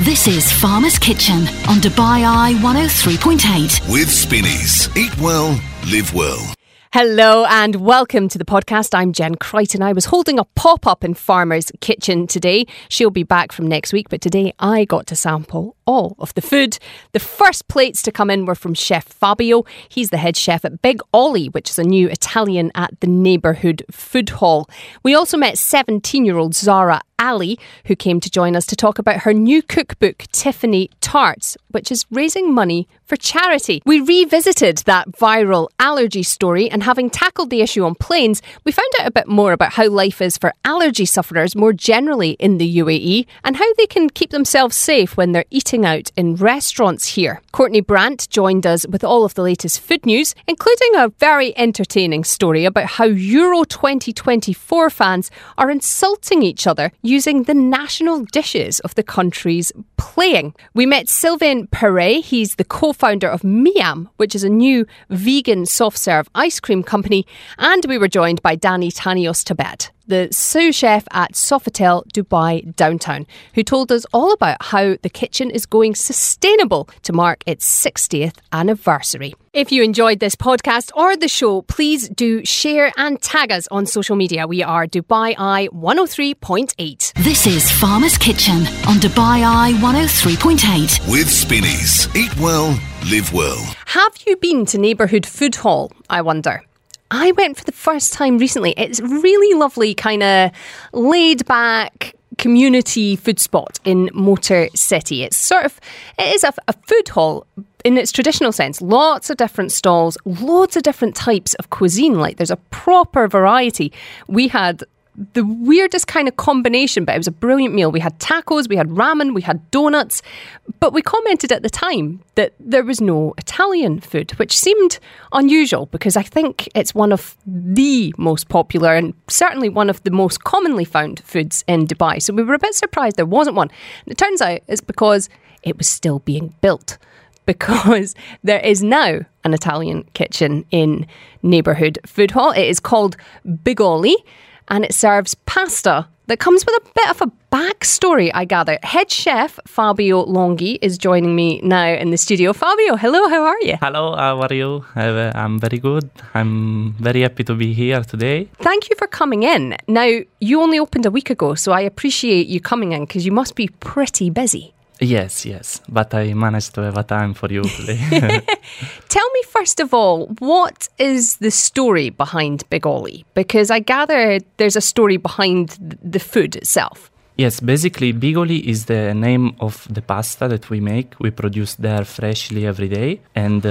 This is Farmer's Kitchen on Dubai Eye 103.8. With Spinneys. Eat well, live well. Hello and welcome to the podcast. I'm Jen Crichton. I was holding a pop-up in Farmer's Kitchen today. She'll be back from next week, but today I got to sample all of the food. The first plates to come in were from Chef Fabio. He's the head chef at Big Ollie, which is a new Italian at the neighbourhood food hall. We also met 17-year-old Zara Ali, who came to join us to talk about her new cookbook, Tiffany Tarts, which is raising money for charity. We revisited that viral allergy story, and having tackled the issue on planes, we found out a bit more about how life is for allergy sufferers more generally in the UAE and how they can keep themselves safe when they're eating out in restaurants here. Courtney Brandt joined us with all of the latest food news, including a very entertaining story about how Euro 2024 fans are insulting each other using the national dishes of the countries playing. We met Sylvain Perret. He's the co-founder of Miam, which is a new vegan soft-serve ice cream company. And we were joined by Danny Tanios Tabet, the sous chef at Sofitel Dubai Downtown, who told us all about how the kitchen is going sustainable to mark its 60th anniversary. If you enjoyed this podcast or the show, please do share and tag us on social media. We are Dubai Eye 103.8. This is Farmer's Kitchen on Dubai Eye 103.8. With Spinneys. Eat well, live well. Have you been to Neighbourhood Food Hall, I wonder? I went for the first time recently. It's really lovely, kind of laid back community food spot in Motor City. It is a food hall in its traditional sense. Lots of different stalls, loads of different types of cuisine. Like there's a proper variety. We had the weirdest kind of combination, but it was a brilliant meal. We had tacos, we had ramen, we had donuts, but we commented at the time that there was no Italian food, which seemed unusual because I think it's one of the most popular and certainly one of the most commonly found foods in Dubai. So we were a bit surprised there wasn't one. And it turns out it's because it was still being built, because there is now an Italian kitchen in Neighbourhood Food Hall. It is called Big Ollie, and it serves pasta that comes with a bit of a backstory, I gather. Head chef Fabio Longhi is joining me now in the studio. Fabio, hello, how are you? Hello, how are you? I'm very good. I'm very happy to be here today. Thank you for coming in. Now, you only opened a week ago, so I appreciate you coming in because you must be pretty busy. Yes, but I managed to have a time for you today. Tell me, first of all, what is the story behind Big Ollie? Because I gather there's a story behind the food itself. Yes, basically, Big Ollie is the name of the pasta that we make. We produce there freshly every day. And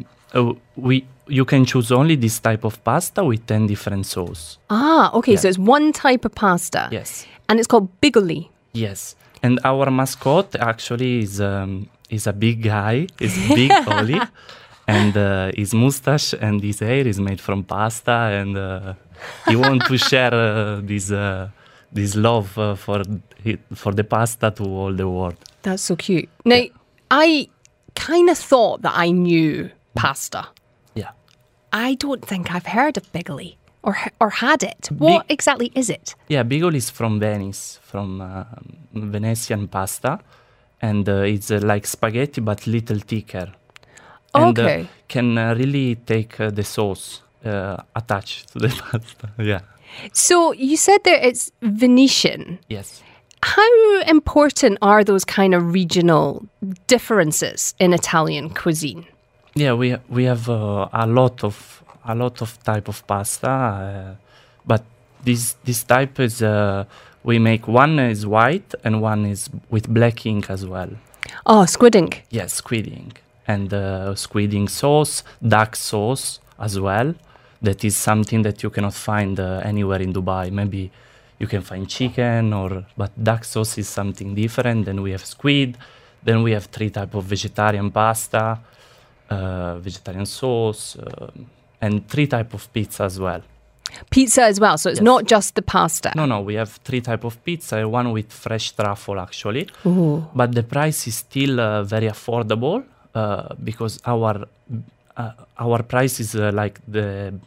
you can choose only this type of pasta with 10 different sauces. Ah, okay, so it's one type of pasta. Yes. And it's called Big Ollie. Yes. And our mascot actually is a big guy. It's Big Ollie. And his mustache and his hair is made from pasta. And he wants to share this love for the pasta to all the world. That's so cute. Now, I kind of thought that I knew pasta. Yeah. I don't think I've heard of Big Ollie or had it. What exactly is it? Yeah, Big Ollie is from Venice, from Venetian pasta. And it's like spaghetti, but little thicker. Okay. And can really take the sauce attached to the pasta. Yeah. So you said there it's Venetian. Yes. How important are those kind of regional differences in Italian cuisine? Yeah, we have a lot of type of pasta, but this type is we make one is white and one is with black ink as well. Oh, squid ink. Yes, squid ink. And squid ink sauce, duck sauce as well. That is something that you cannot find anywhere in Dubai. Maybe you can find chicken, but duck sauce is something different. Then we have squid. Then we have 3 types of vegetarian pasta, vegetarian sauce, and 3 types of pizza as well. Pizza as well, so it's not just the pasta. No, we have 3 types of pizza, one with fresh truffle actually. Ooh. But the price is still very affordable because our price is like the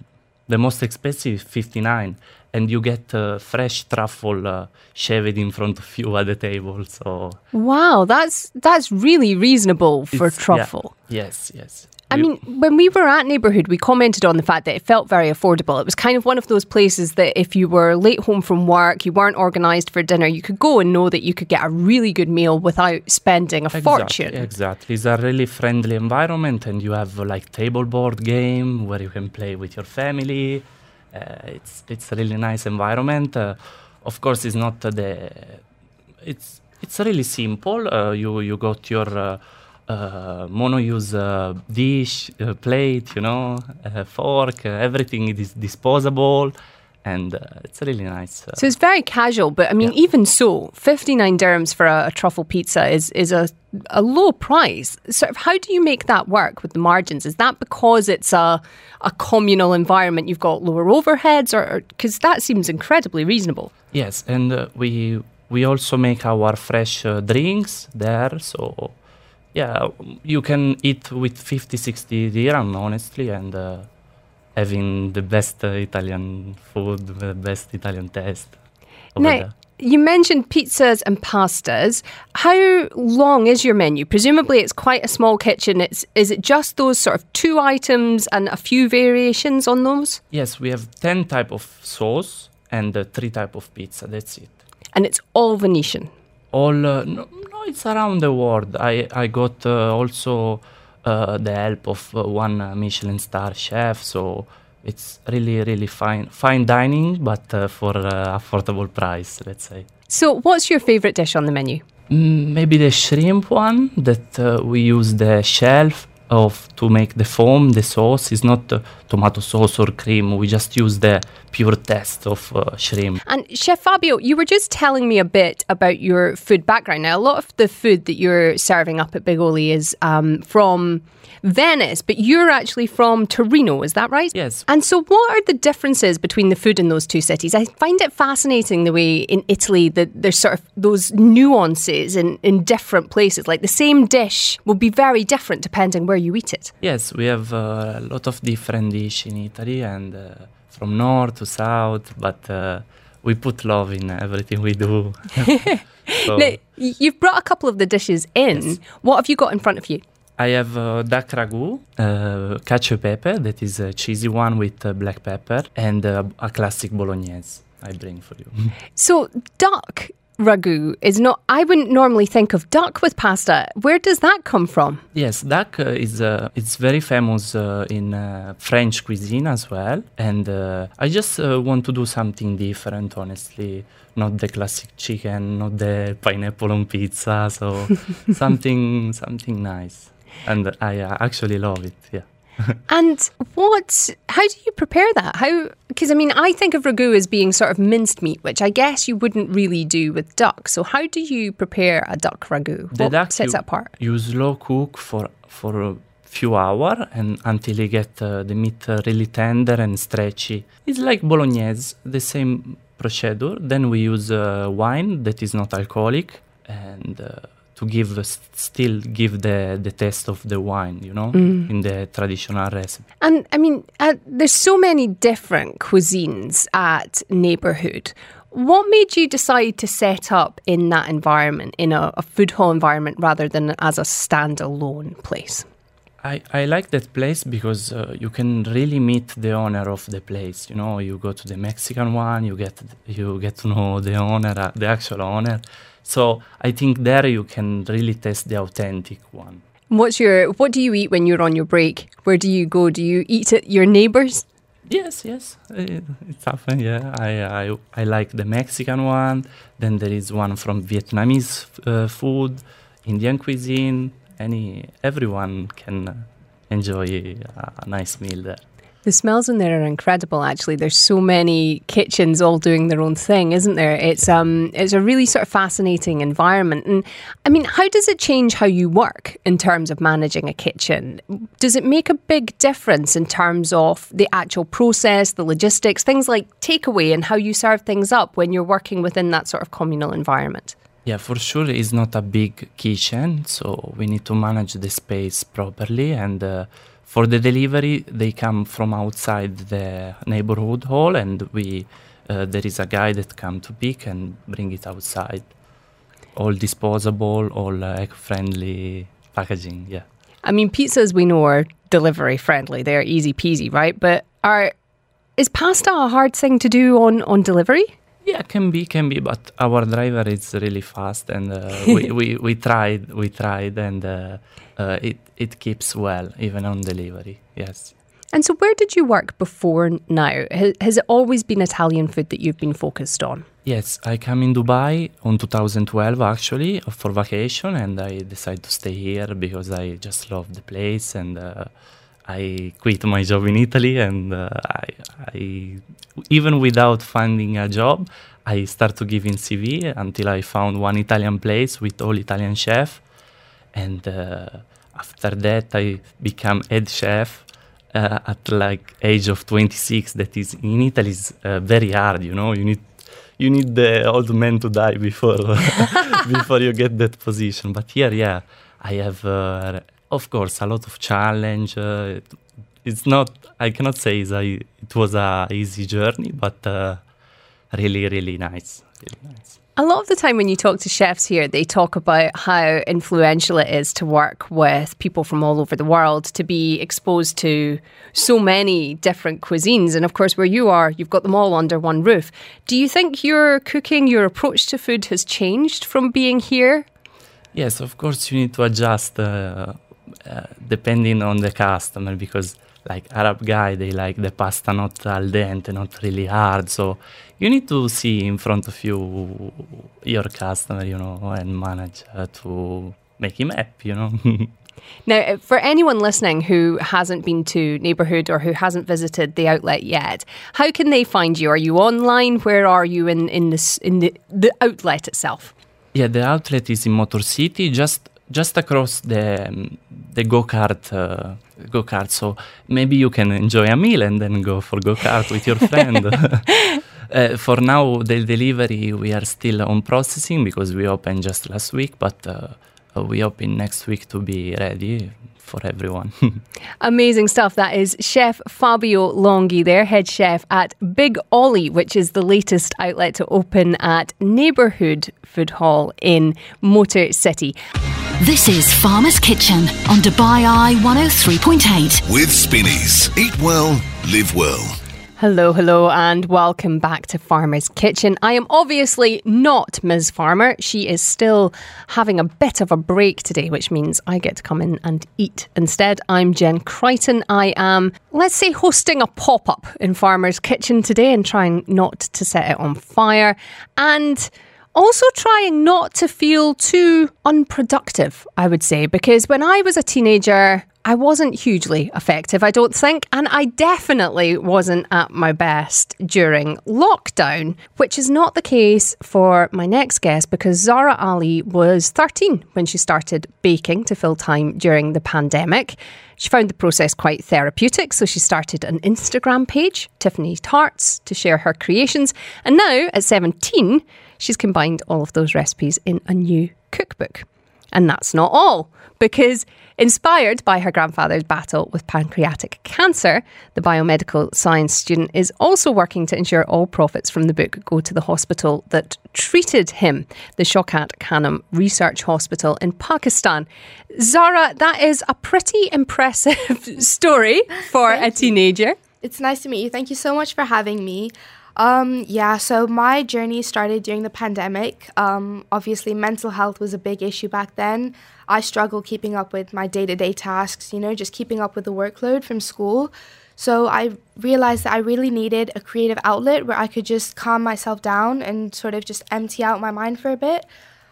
The most expensive is 59, and you get fresh truffle shaved in front of you at the table. So wow, that's really reasonable for truffle. Yeah. Yes. I mean, when we were at Neighbourhood, we commented on the fact that it felt very affordable. It was kind of one of those places that if you were late home from work, you weren't organised for dinner, you could go and know that you could get a really good meal without spending a fortune. Exactly. It's a really friendly environment, and you have like table board game where you can play with your family. It's a really nice environment. Of course, it's not it's really simple. You got your mono-use dish, plate, fork, everything is disposable, and it's really nice. So it's very casual, but I mean, even so, 59 dirhams for a truffle pizza is a low price. Sort of, how do you make that work with the margins? Is that because it's a communal environment, you've got lower overheads, or because that seems incredibly reasonable? Yes, and we also make our fresh drinks there, so yeah, you can eat with 50-60 dirham, honestly, and having the best Italian food, the best Italian taste over there. You mentioned pizzas and pastas. How long is your menu? Presumably it's quite a small kitchen. Is it just those sort of 2 items and a few variations on those? Yes, we have 10 type of sauce and 3 type of pizza, that's it. And it's all Venetian? No, it's around the world. I got also the help of one Michelin star chef, so it's really fine dining, but for affordable price, let's say. So what's your favourite dish on the menu? Maybe the shrimp one, that we use the shell to make the foam. The sauce is not tomato sauce or cream. We just use the pure taste of shrimp. And Chef Fabio, you were just telling me a bit about your food background. Now, a lot of the food that you're serving up at Big Oli is from Venice, but you're actually from Torino, is that right? Yes. And so what are the differences between the food in those two cities? I find it fascinating the way in Italy that there's sort of those nuances in different places. Like the same dish will be very different depending where you eat it. Yes, we have a lot of different dishes in Italy, and from north to south, but we put love in everything we do. So, now, you've brought a couple of the dishes in. Yes. What have you got in front of you? I have duck ragu, cacio e pepe, that is a cheesy one with black pepper, and a classic bolognese I bring for you. So duck ragu is not, I wouldn't normally think of duck with pasta. Where does that come from? Yes, duck it's very famous in French cuisine as well, and I just want to do something different, honestly. Not the classic chicken, not the pineapple on pizza, so something nice. And I actually love it, yeah. And how do you prepare that? Because I mean, I think of ragu as being sort of minced meat, which I guess you wouldn't really do with duck. So how do you prepare a duck ragu? What sets it apart? You slow cook for a few hours and until you get the meat really tender and stretchy. It's like bolognese, the same procedure. Then we use wine that is not alcoholic, and to still give the taste of the wine, in the traditional recipe. And I mean, there's so many different cuisines at Neighbourhood. What made you decide to set up in that environment, in a food hall environment, rather than as a standalone place? I like that place because you can really meet the owner of the place. You go to the Mexican one, you get to know the owner, the actual owner. So I think there you can really taste the authentic one. What do you eat when you're on your break? Where do you go? Do you eat at your neighbours? Yes, it's often. Yeah, I like the Mexican one. Then there is one from Vietnamese food, Indian cuisine. Everyone can enjoy a nice meal there. The smells in there are incredible, actually. There's so many kitchens all doing their own thing, isn't there? It's a really sort of fascinating environment. And I mean, how does it change how you work in terms of managing a kitchen? Does it make a big difference in terms of the actual process, the logistics, things like takeaway and how you serve things up when you're working within that sort of communal environment? Yeah, for sure, it's not a big kitchen, so we need to manage the space properly. And For the delivery, they come from outside the neighborhood hall, and there is a guy that come to pick and bring it outside. All disposable, all eco-friendly packaging, yeah. I mean, pizzas we know are delivery friendly. They're easy peasy, right? But is pasta a hard thing to do on delivery? Yeah, can be, but our driver is really fast, and we tried, and it keeps well, even on delivery, yes. And so where did you work before now? Has it always been Italian food that you've been focused on? Yes, I came in Dubai in 2012 actually for vacation, and I decided to stay here because I just love the place, and I quit my job in Italy, and I even without finding a job, I started to give in CV until I found one Italian place with all Italian chef, and after that I became head chef. At like age of 26, that is in Italy is very hard. You need the old man to die before before you get that position. But here, yeah, I have of course a lot of challenge. It's not. I cannot say it was a easy journey, but really, really nice. Really nice. A lot of the time when you talk to chefs here, they talk about how influential it is to work with people from all over the world, to be exposed to so many different cuisines. And of course, where you are, you've got them all under one roof. Do you think your cooking, your approach to food has changed from being here? Yes, of course, you need to adjust depending on the customer, because like Arab guy, they like the pasta not al dente, not really hard. So you need to see in front of you your customer, and manage to make him happy, Now, for anyone listening who hasn't been to Neighbourhood or who hasn't visited the outlet yet, how can they find you? Are you online? Where are you in the outlet itself? Yeah, the outlet is in Motor City, just across the go-kart. So maybe you can enjoy a meal and then go for go-kart with your friend. For now, the delivery, we are still on processing because we opened just last week, but we open next week to be ready for everyone. Amazing stuff. That is Chef Fabio Longhi there, head chef at Big Ollie, which is the latest outlet to open at Neighbourhood Food Hall in Motor City. This is Farmer's Kitchen on Dubai Eye 103.8. With Spinneys. Eat well, live well. Hello, and welcome back to Farmer's Kitchen. I am obviously not Ms. Farmer. She is still having a bit of a break today, which means I get to come in and eat instead. I'm Jen Crichton. I am, let's say, hosting a pop-up in Farmer's Kitchen today and trying not to set it on fire. And also trying not to feel too unproductive, I would say, because when I was a teenager, I wasn't hugely effective, I don't think, and I definitely wasn't at my best during lockdown, which is not the case for my next guest, because Zara Ali was 13 when she started baking to fill time during the pandemic. She found the process quite therapeutic, so she started an Instagram page, Tiffany Tarts, to share her creations, and now, at 17, she's combined all of those recipes in a new cookbook. And that's not all, because inspired by her grandfather's battle with pancreatic cancer, the biomedical science student is also working to ensure all profits from the book go to the hospital that treated him, the Shaukat Khanum Research Hospital in Pakistan. Zara, that is a pretty impressive story for a teenager. It's nice to meet you. Thank you so much for having me. So my journey started during the pandemic. Obviously, mental health was a big issue back then. I struggled keeping up with my day-to-day tasks, just keeping up with the workload from school. So I realized that I really needed a creative outlet where I could just calm myself down and sort of just empty out my mind for a bit.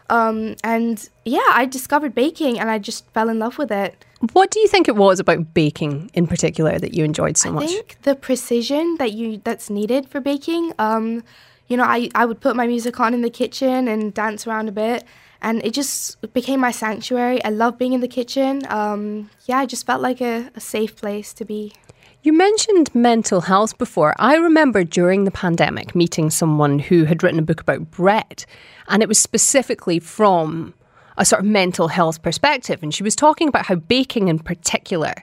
I discovered baking and I just fell in love with it. What do you think it was about baking in particular that you enjoyed so much? I think the precision that's needed for baking. I would put my music on in the kitchen and dance around a bit, and it just became my sanctuary. I love being in the kitchen. I just felt like a safe place to be. You mentioned mental health before. I remember during the pandemic meeting someone who had written a book about bread, and it was specifically from a sort of mental health perspective. And she was talking about how baking in particular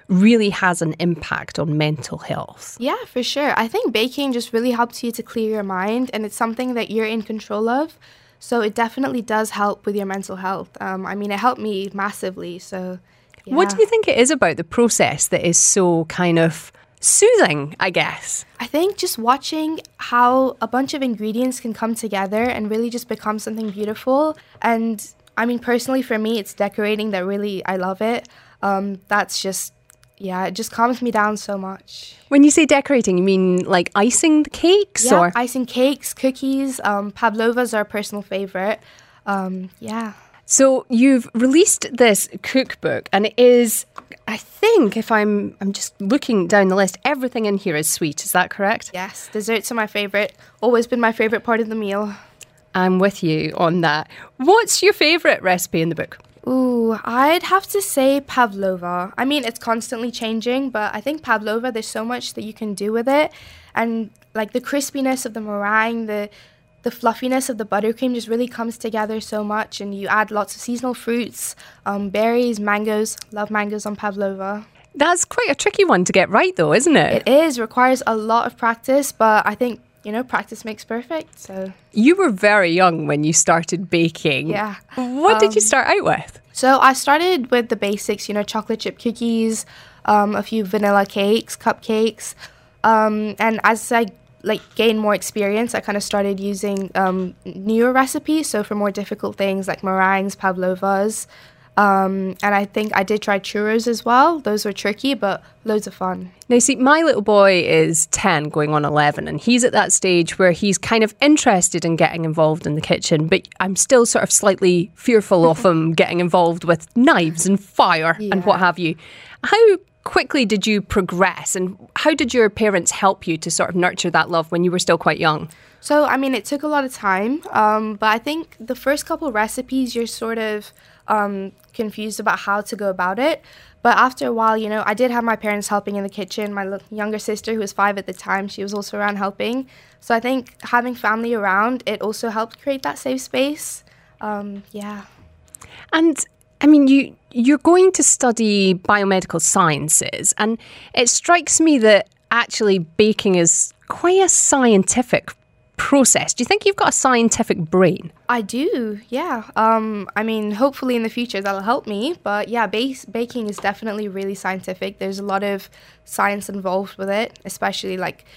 really has an impact on mental health. Yeah, for sure. I think baking just really helps you to clear your mind, and it's something that you're in control of. So it definitely does help with your mental health. I mean, it helped me massively. So, yeah. What do you think it is about the process that is so kind of soothing, I guess? I think just watching how a bunch of ingredients can come together and really just become something beautiful. And I mean, personally for me, it's decorating that really, I love it. That's just, yeah, it just calms me down so much. When you say decorating, you mean like icing the cakes? Yeah, or icing cakes, cookies. Pavlovas are a personal favourite. Yeah. So you've released this cookbook, and it is, I think, if I'm just looking down the list, everything in here is sweet. Is that correct? Yes, desserts are my favourite. Always been my favourite part of the meal. I'm with you on that. What's your favourite recipe in the book? Ooh, I'd have to say pavlova. I mean, it's constantly changing, but I think pavlova, there's so much that you can do with it. And like the crispiness of the meringue, the fluffiness of the buttercream just really comes together so much. And you add lots of seasonal fruits, berries, mangoes. Love mangoes on pavlova. That's quite a tricky one to get right though, isn't it? It is. Requires a lot of practice, but I think, practice makes perfect. So you were very young when you started baking. Yeah. What did you start out with? So I started with the basics, chocolate chip cookies, a few vanilla cakes, cupcakes. And as I gained more experience, I kind of started using newer recipes. So for more difficult things like meringues, pavlovas. And I think I did try churros as well. Those were tricky, but loads of fun. Now, see, my little boy is 10 going on 11, and he's at that stage where he's kind of interested in getting involved in the kitchen, but I'm still sort of slightly fearful of him getting involved with knives and fire and what have you. How quickly did you progress, and how did your parents help you to sort of nurture that love when you were still quite young? So, I mean, it took a lot of time, but I think the first couple recipes, you're sort of confused about how to go about it. But after a while, I did have my parents helping in the kitchen. My younger sister, who was 5 at the time, she was also around helping. So I think having family around, it also helped create that safe space. Yeah. And I mean, you're going to study biomedical sciences, and it strikes me that actually baking is quite a scientific process. Do you think you've got a scientific brain? I do, yeah. I mean, hopefully in the future that'll help me. But yeah, baking is definitely really scientific. There's a lot of science involved with it, especially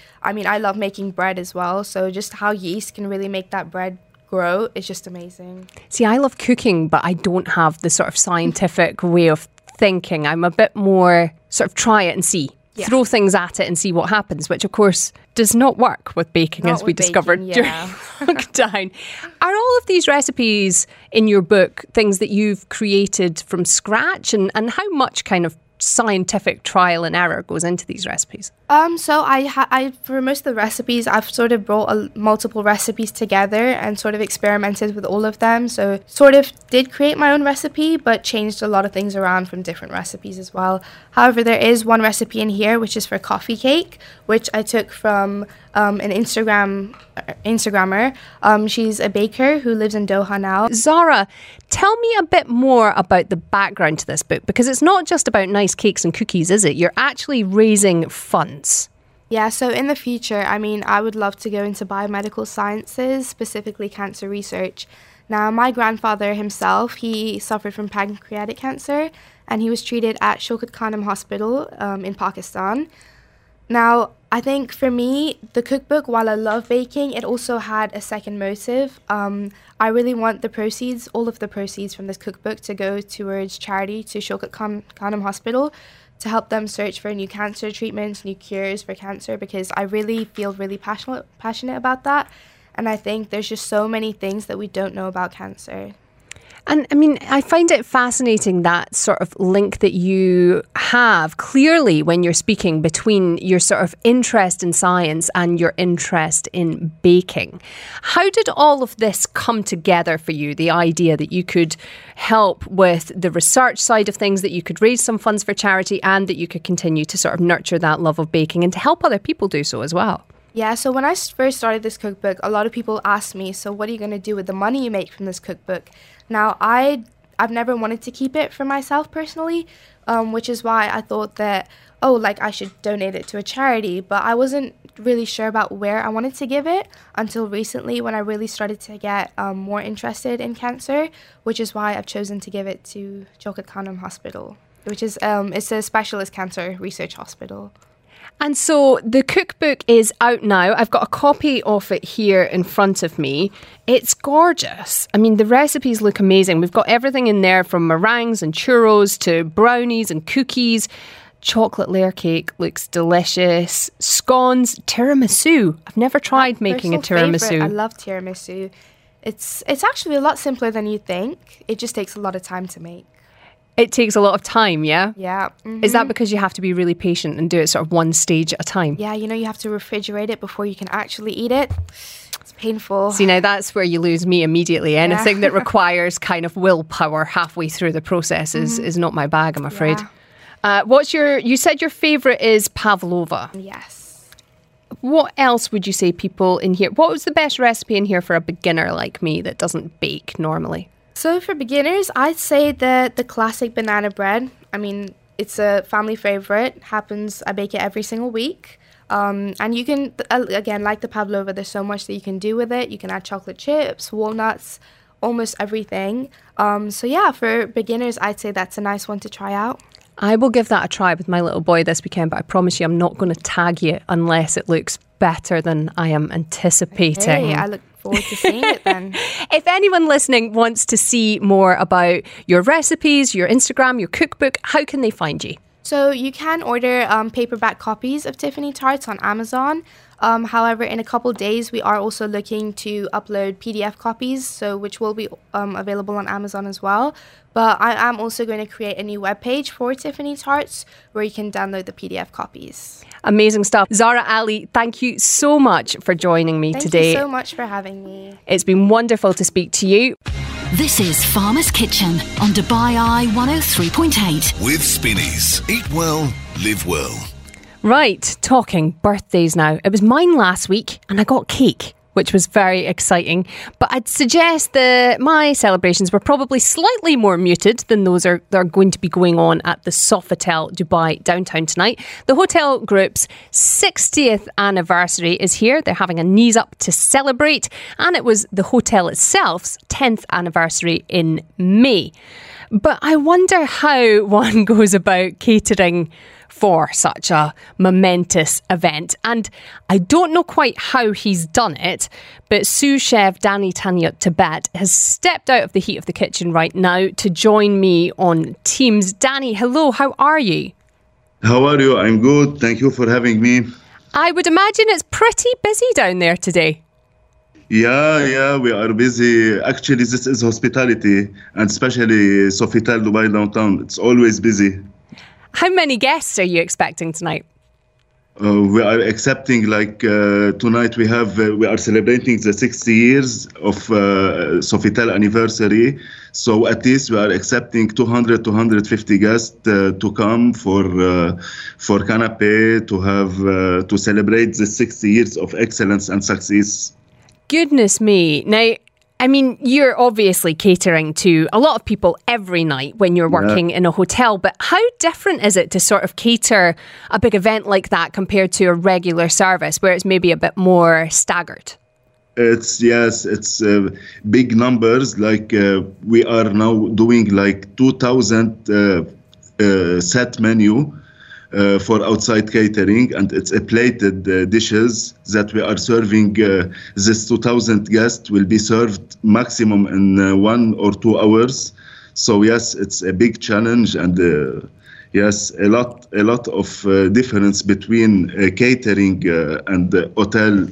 I love making bread as well. So just how yeast can really make that bread grow is just amazing. See, I love cooking, but I don't have the sort of scientific way of thinking. I'm a bit more sort of try it and see. Yeah. Throw things at it and see what happens, which of course does not work with baking, as we discovered during lockdown. Are all of these recipes in your book things that you've created from scratch, and how much kind of scientific trial and error goes into these recipes? So I for most of the recipes, I've sort of brought multiple recipes together and sort of experimented with all of them. So sort of did create my own recipe, but changed a lot of things around from different recipes as well. However, there is one recipe in here which is for coffee cake, which I took from an Instagrammer. She's a baker who lives in Doha now. Zara, tell me a bit more about the background to this book, because it's not just about nice cakes and cookies, is it? You're actually raising funds. Yeah, so in the future, I mean, I would love to go into biomedical sciences, specifically cancer research. Now, my grandfather himself, he suffered from pancreatic cancer, and he was treated at Shaukat Khanum Hospital in Pakistan. Now, I think for me, the cookbook, while I love baking, it also had a second motive. I really want the proceeds, all of the proceeds from this cookbook, to go towards charity to Shaukat Khanum Hospital, to help them search for new cancer treatments, new cures for cancer, because I really feel really passionate about that. And I think there's just so many things that we don't know about cancer. And I mean, I find it fascinating, that sort of link that you have clearly when you're speaking between your sort of interest in science and your interest in baking. How did all of this come together for you? The idea that you could help with the research side of things, that you could raise some funds for charity, and that you could continue to sort of nurture that love of baking and to help other people do so as well. Yeah, so when I first started this cookbook, a lot of people asked me, so what are you going to do with the money you make from this cookbook? Now, I I've never wanted to keep it for myself personally, which is why I thought that, I should donate it to a charity. But I wasn't really sure about where I wanted to give it until recently, when I really started to get more interested in cancer, which is why I've chosen to give it to Chocolate Khanum Hospital, which is it's a specialist cancer research hospital. And so the cookbook is out now. I've got a copy of it here in front of me. It's gorgeous. I mean, the recipes look amazing. We've got everything in there, from meringues and churros to brownies and cookies. Chocolate layer cake looks delicious. Scones, tiramisu. I've never tried making a tiramisu. Favorite. I love tiramisu. It's actually a lot simpler than you think. It just takes a lot of time to make. It takes a lot of time, yeah? Yeah. Mm-hmm. Is that because you have to be really patient and do it sort of one stage at a time? Yeah, you have to refrigerate it before you can actually eat it. It's painful. See, now that's where you lose me immediately. Anything that requires kind of willpower halfway through the process is not my bag, I'm afraid. Yeah. You said your favourite is pavlova. Yes. What else would you say people in here, what was the best recipe in here for a beginner like me that doesn't bake normally? So for beginners, I'd say that the classic banana bread. I mean, it's a family favorite. I bake it every single week. And you can, again, like the pavlova, there's so much that you can do with it. You can add chocolate chips, walnuts, almost everything. So yeah, for beginners, I'd say that's a nice one to try out. I will give that a try with my little boy this weekend, but I promise you I'm not going to tag you unless it looks better than I am anticipating. Hey, I look forward to seeing it then. If anyone listening wants to see more about your recipes, your Instagram, your cookbook, how can they find you? So you can order paperback copies of Tiffany tarts on Amazon. However, in a couple days, we are also looking to upload PDF copies, which will be available on Amazon as well. But I am also going to create a new webpage for Tiffany tarts where you can download the PDF copies. Amazing stuff. Zahra Ali, thank you so much for joining me today. Thank you so much for having me. It's been wonderful to speak to you. This is Farmer's Kitchen on Dubai Eye 103.8. With Spinneys. Eat well, live well. Right, talking birthdays now. It was mine last week and I got cake, which was very exciting. But I'd suggest that my celebrations were probably slightly more muted than those that are going to be going on at the Sofitel Dubai downtown tonight. The hotel group's 60th anniversary is here. They're having a knees up to celebrate. And it was the hotel itself's 10th anniversary in May. But I wonder how one goes about catering for such a momentous event. And I don't know quite how he's done it, but sous chef Danny Tanya Tibet has stepped out of the heat of the kitchen right now to join me on Teams. Danny, hello, how are you? How are you? I'm good. Thank you for having me. I would imagine it's pretty busy down there today. Yeah, we are busy. Actually, this is hospitality, and especially Sofitel Dubai downtown. It's always busy. How many guests are you expecting tonight? We are accepting, tonight we are celebrating the 60 years of Sofitel anniversary. So at least we are accepting 200, 250 guests to come for canapé, to celebrate the 60 years of excellence and success. Goodness me. Now, I mean, you're obviously catering to a lot of people every night when you're working in a hotel, but how different is it to sort of cater a big event like that compared to a regular service where it's maybe a bit more staggered? It's big numbers. We are now doing 2,000 set menu for outside catering, and it's a plated dishes that we are serving. This 2,000 guests will be served maximum in 1 or 2 hours. So yes, it's a big challenge, and yes, a lot of difference between catering and hotel.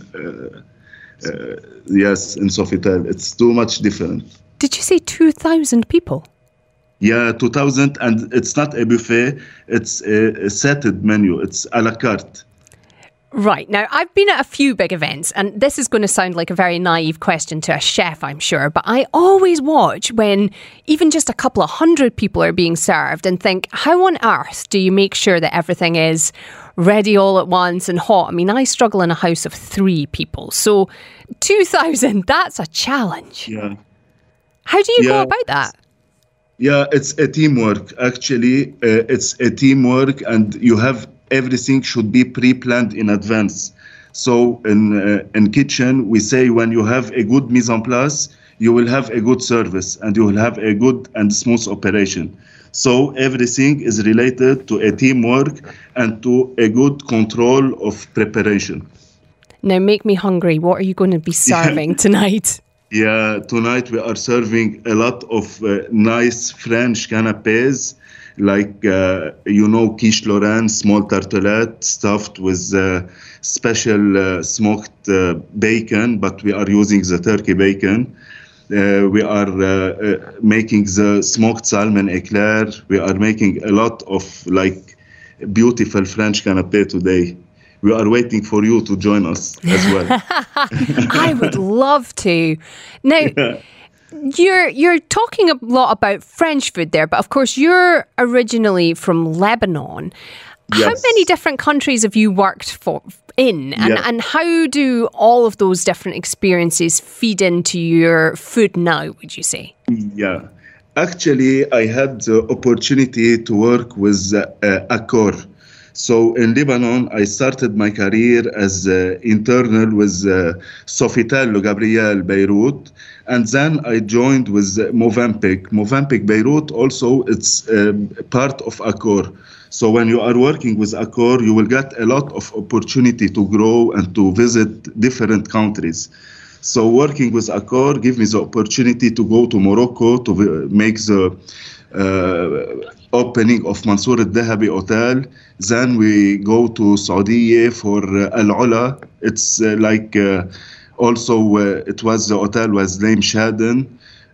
Yes, in Sofitel, it's too much different. Did you say 2,000 people? Yeah, 2,000, and it's not a buffet, it's a setted menu, it's a la carte. Right, now I've been at a few big events, and this is going to sound like a very naive question to a chef, I'm sure, but I always watch when even just a couple of hundred people are being served and think, how on earth do you make sure that everything is ready all at once and hot? I mean, I struggle in a house of 3 people, so 2,000, that's a challenge. Yeah. How do you go about that? Yeah, it's a teamwork. Actually, it's a teamwork, and you have everything should be pre-planned in advance. So in kitchen, we say when you have a good mise en place, you will have a good service and you will have a good and smooth operation. So everything is related to a teamwork and to a good control of preparation. Now make me hungry. What are you going to be serving tonight? Yeah, tonight we are serving a lot of nice French canapés, like, quiche Lorraine, small tartelette stuffed with special smoked bacon, but we are using the turkey bacon. We are making the smoked salmon eclair. We are making a lot of beautiful French canapé today. We are waiting for you to join us as well. I would love to. Now, you're talking a lot about French food there, but of course you're originally from Lebanon. Yes. How many different countries have you worked in? And how do all of those different experiences feed into your food now, would you say? Yeah. Actually, I had the opportunity to work with Accor. So in Lebanon, I started my career as internal with Sofitel Le Gabriel Beirut, and then I joined with Movenpick. Movenpick Beirut also, it's part of Accor. So when you are working with Accor, you will get a lot of opportunity to grow and to visit different countries. So working with Accor gave me the opportunity to go to Morocco to make the opening of Mansour al-Dhahabi Hotel. Then we go to Saudi for Al-Ula. It's also it was the hotel was named Shadden.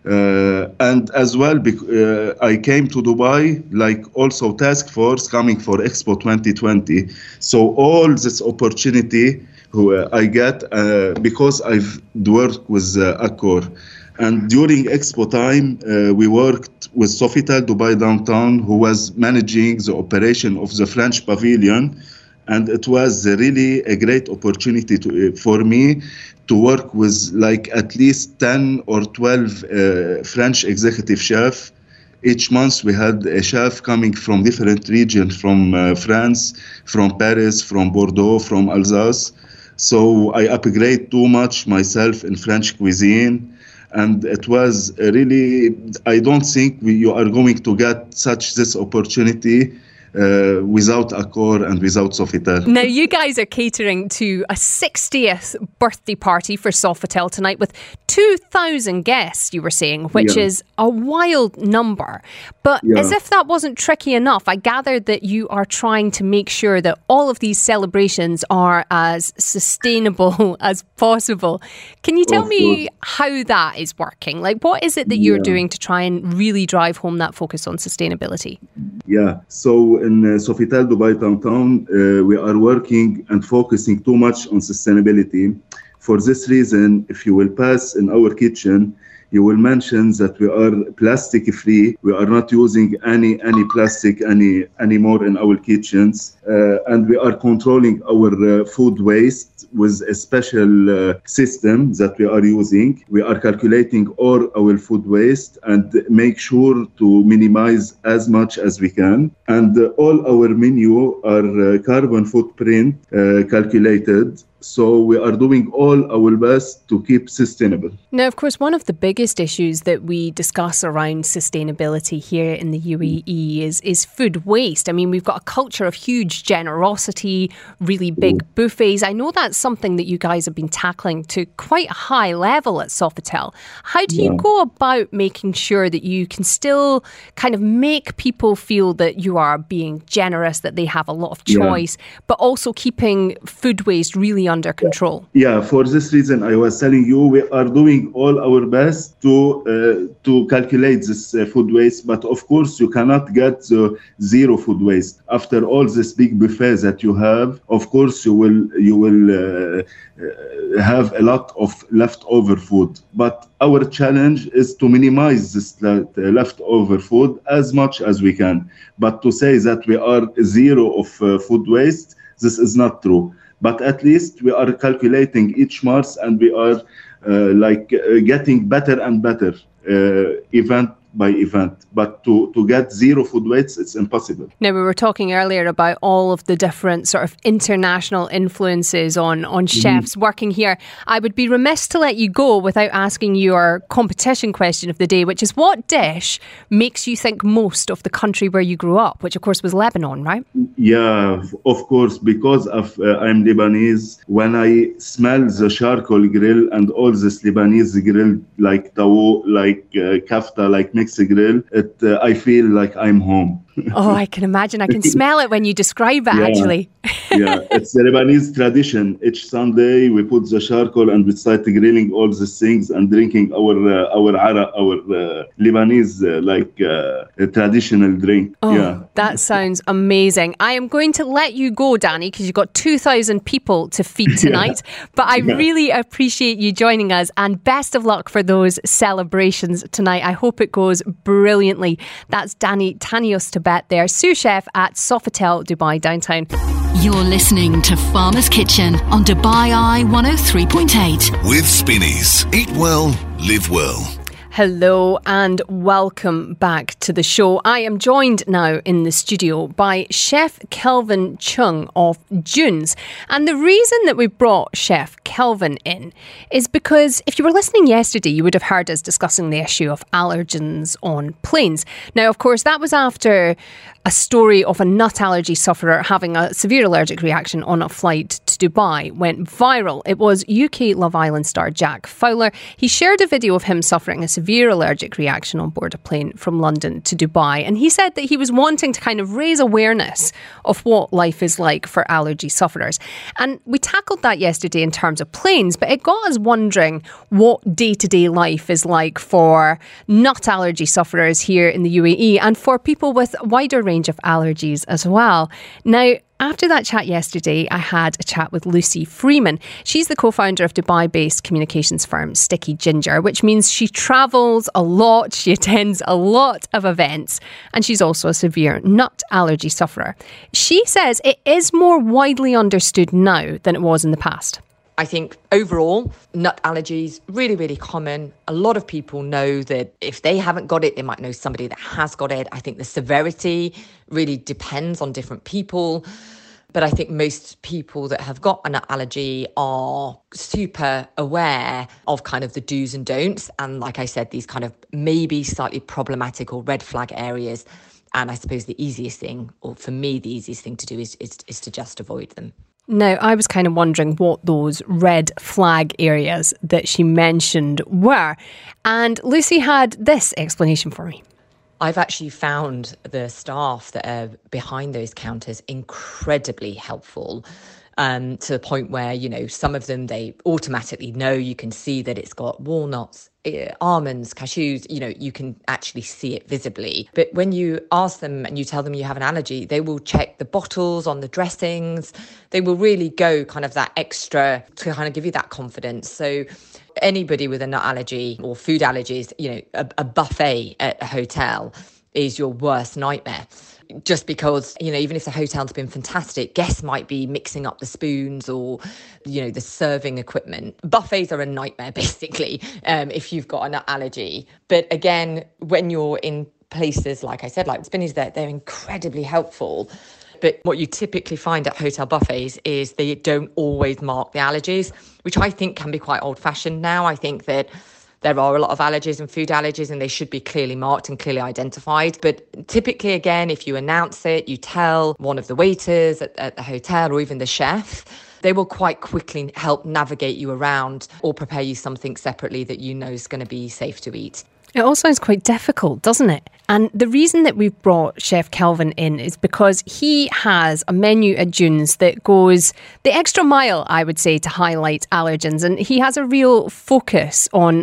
And as well, I came to Dubai, also task force coming for Expo 2020. So all this opportunity I get because I've worked with Accor. And during Expo time, we worked with Sofitel Dubai Downtown, who was managing the operation of the French pavilion. And it was really a great opportunity for me to work with at least 10 or 12 French executive chefs. Each month we had a chef coming from different regions, from France, from Paris, from Bordeaux, from Alsace. So I upgrade too much myself in French cuisine. And it was really, I don't think you are going to get this opportunity without Accor and without Sofitel. Now, you guys are catering to a 60th birthday party for Sofitel tonight with 2,000 guests, you were saying, which is a wild number. But as if that wasn't tricky enough, I gathered that you are trying to make sure that all of these celebrations are as sustainable as possible. Can you tell me how that is working? What is it that you're doing to try and really drive home that focus on sustainability? Yeah, so in Sofitel Dubai Downtown, we are working and focusing too much on sustainability. For this reason, if you will pass in our kitchen, you will mention that we are plastic free. We are not using any plastic anymore in our kitchens. And we are controlling our food waste with a special system that we are using. We are calculating all our food waste and make sure to minimize as much as we can. And all our menu are carbon footprint calculated. So we are doing all our best to keep sustainable. Now, of course, one of the biggest issues that we discuss around sustainability here in the UAE is food waste. I mean, we've got a culture of huge generosity, really big buffets. I know that's something that you guys have been tackling to quite a high level at Sofitel. How do you go about making sure that you can still kind of make people feel that you are being generous, that they have a lot of choice, but also keeping food waste really under control? Yeah, for this reason, I was telling you, we are doing all our best to calculate this food waste. But of course, you cannot get zero food waste. After all this big buffet that you have, of course, you will have a lot of leftover food. But our challenge is to minimize this leftover food as much as we can. But to say that we are zero of food waste, this is not true. But at least we are calculating each month, and we are getting better and better. Even by event. But to get zero food waste, it's impossible. Now, we were talking earlier about all of the different sort of international influences on chefs working here. I would be remiss to let you go without asking your competition question of the day, which is what dish makes you think most of the country where you grew up, which of course was Lebanon, right? Yeah, of course, because I'm Lebanese. When I smell the charcoal grill and all this Lebanese grill, like tawo, like kafta, like mixed grill, I feel like I'm home. Oh, I can imagine. I can smell it when you describe it, actually. Yeah, it's the Lebanese tradition. Each Sunday, we put the charcoal and we start grilling all these things and drinking our Lebanese traditional drink. Oh, that sounds amazing. I am going to let you go, Danny, because you've got 2,000 people to feed tonight. But I really appreciate you joining us, and best of luck for those celebrations tonight. I hope it goes brilliantly. That's Danny Tanios Tibet there, sous chef at Sofitel Dubai Downtown. You're listening to Farmer's Kitchen on Dubai Eye 103.8. With Spinneys. Eat well, live well. Hello and welcome back to the show. I am joined now in the studio by Chef Kelvin Chung of June's. And the reason that we brought Chef Kelvin in is because if you were listening yesterday, you would have heard us discussing the issue of allergens on planes. Now, of course, that was after a story of a nut allergy sufferer having a severe allergic reaction on a flight to Dubai went viral. It was UK Love Island star Jack Fowler. He shared a video of him suffering a severe allergic reaction on board a plane from London to Dubai. And he said that he was wanting to kind of raise awareness of what life is like for allergy sufferers. And we tackled that yesterday in terms of planes, but it got us wondering what day-to-day life is like for nut allergy sufferers here in the UAE and for people with a wider range of allergies as well. Now, after that chat yesterday, I had a chat with Lucy Freeman. She's the co-founder of Dubai-based communications firm Sticky Ginger, which means she travels a lot, she attends a lot of events, and she's also a severe nut allergy sufferer. She says it is more widely understood now than it was in the past. I think overall, nut allergies, really, really common. A lot of people know that if they haven't got it, they might know somebody that has got it. I think the severity really depends on different people. But I think most people that have got a nut allergy are super aware of kind of the do's and don'ts. And like I said, these kind of maybe slightly problematic or red flag areas. And I suppose the easiest thing, or for me, the easiest thing to do is to just avoid them. Now, I was kind of wondering what those red flag areas that she mentioned were. And Lucy had this explanation for me. I've actually found the staff that are behind those counters incredibly helpful. To the point where, you know, some of them, they automatically know, you can see that it's got walnuts, almonds, cashews, you know, you can actually see it visibly. But when you ask them and you tell them you have an allergy, they will check the bottles on the dressings. They will really go kind of that extra to kind of give you that confidence. So anybody with a nut allergy or food allergies, you know, a buffet at a hotel is your worst nightmare. Just because, you know, even if the hotel's been fantastic, guests might be mixing up the spoons or, you know, the serving equipment. Buffets are a nightmare, basically, if you've got a nut allergy. But again, when you're in places, like I said, like Spinneys, they're incredibly helpful. But what you typically find at hotel buffets is they don't always mark the allergies, which I think can be quite old-fashioned now. I think that there are a lot of allergies and food allergies, and they should be clearly marked and clearly identified. But typically, again, if you announce it, you tell one of the waiters at the hotel or even the chef, they will quite quickly help navigate you around or prepare you something separately that you know is going to be safe to eat. It all sounds quite difficult, doesn't it? And the reason that we've brought Chef Kelvin in is because he has a menu at June's that goes the extra mile, I would say, to highlight allergens. And he has a real focus on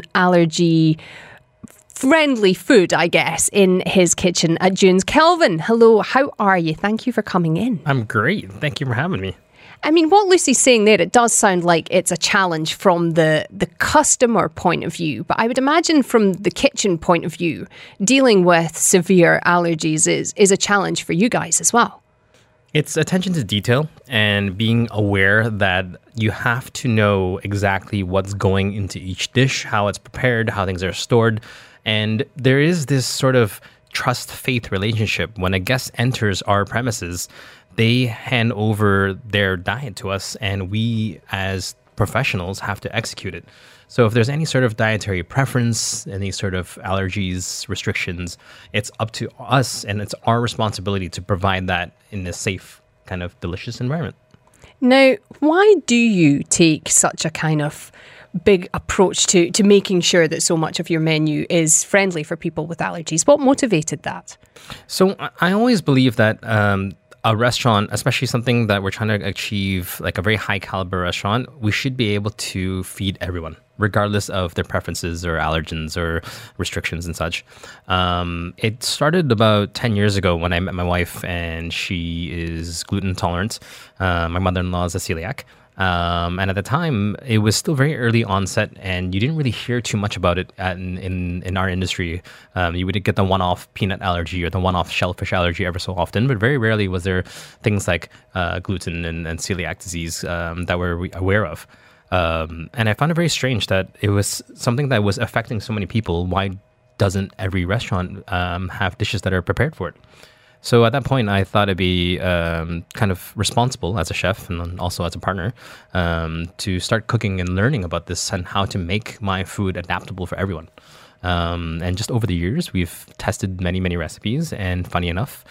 allergy-friendly food, I guess, in his kitchen at June's. Kelvin, hello, how are you? Thank you for coming in. I'm great. Thank you for having me. I mean, what Lucy's saying there, it does sound like it's a challenge from the customer point of view. But I would imagine from the kitchen point of view, dealing with severe allergies is a challenge for you guys as well. It's attention to detail and being aware that you have to know exactly what's going into each dish, how it's prepared, how things are stored. And there is this sort of trust-faith relationship. When a guest enters our premises, they hand over their diet to us, and we as professionals have to execute it. So if there's any sort of dietary preference, any sort of allergies, restrictions, it's up to us, and it's our responsibility to provide that in a safe, kind of delicious environment. Now, why do you take such a kind of big approach to making sure that so much of your menu is friendly for people with allergies? What motivated that? So I always believe that a restaurant, especially something that we're trying to achieve, like a very high caliber restaurant, we should be able to feed everyone, regardless of their preferences or allergens or restrictions and such. It started about 10 years ago when I met my wife, and she is gluten intolerant. My mother-in-law is a celiac. And at the time, it was still very early onset, and you didn't really hear too much about it in our industry. You would get the one-off peanut allergy or the one-off shellfish allergy ever so often, but very rarely was there things like gluten and celiac disease that we're aware of. And I found it very strange that it was something that was affecting so many people. Why doesn't every restaurant have dishes that are prepared for it? So at that point, I thought it'd be kind of responsible as a chef and also as a partner to start cooking and learning about this and how to make my food adaptable for everyone. And just over the years, we've tested many, many recipes. And funny enough,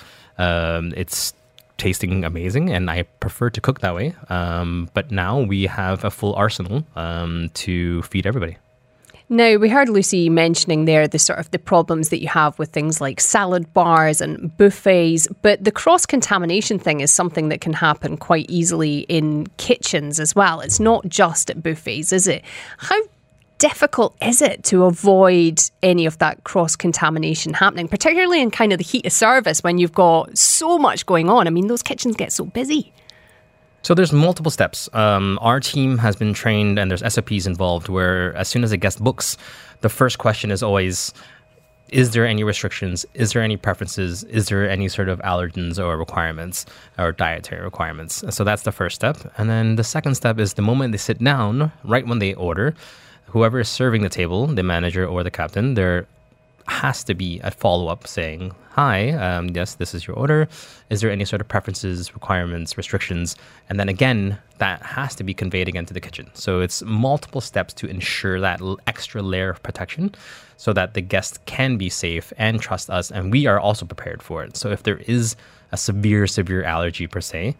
it's tasting amazing, and I prefer to cook that way. But now we have a full arsenal to feed everybody. Now, we heard Lucy mentioning there the sort of the problems that you have with things like salad bars and buffets, but the cross-contamination thing is something that can happen quite easily in kitchens as well. It's not just at buffets, is it? How difficult is it to avoid any of that cross-contamination happening, particularly in kind of the heat of service when you've got so much going on? I mean, those kitchens get so busy. So there's multiple steps. Our team has been trained, and there's SOPs involved, where as soon as a guest books, the first question is always, is there any restrictions? Is there any preferences? Is there any sort of allergens or requirements or dietary requirements? So that's the first step. And then the second step is the moment they sit down, right when they order, whoever is serving the table, the manager or the captain, there has to be a follow-up saying, hi, yes, this is your order. Is there any sort of preferences, requirements, restrictions? And then again, that has to be conveyed again to the kitchen. So it's multiple steps to ensure that extra layer of protection so that the guest can be safe and trust us, and we are also prepared for it. So if there is a severe allergy per se,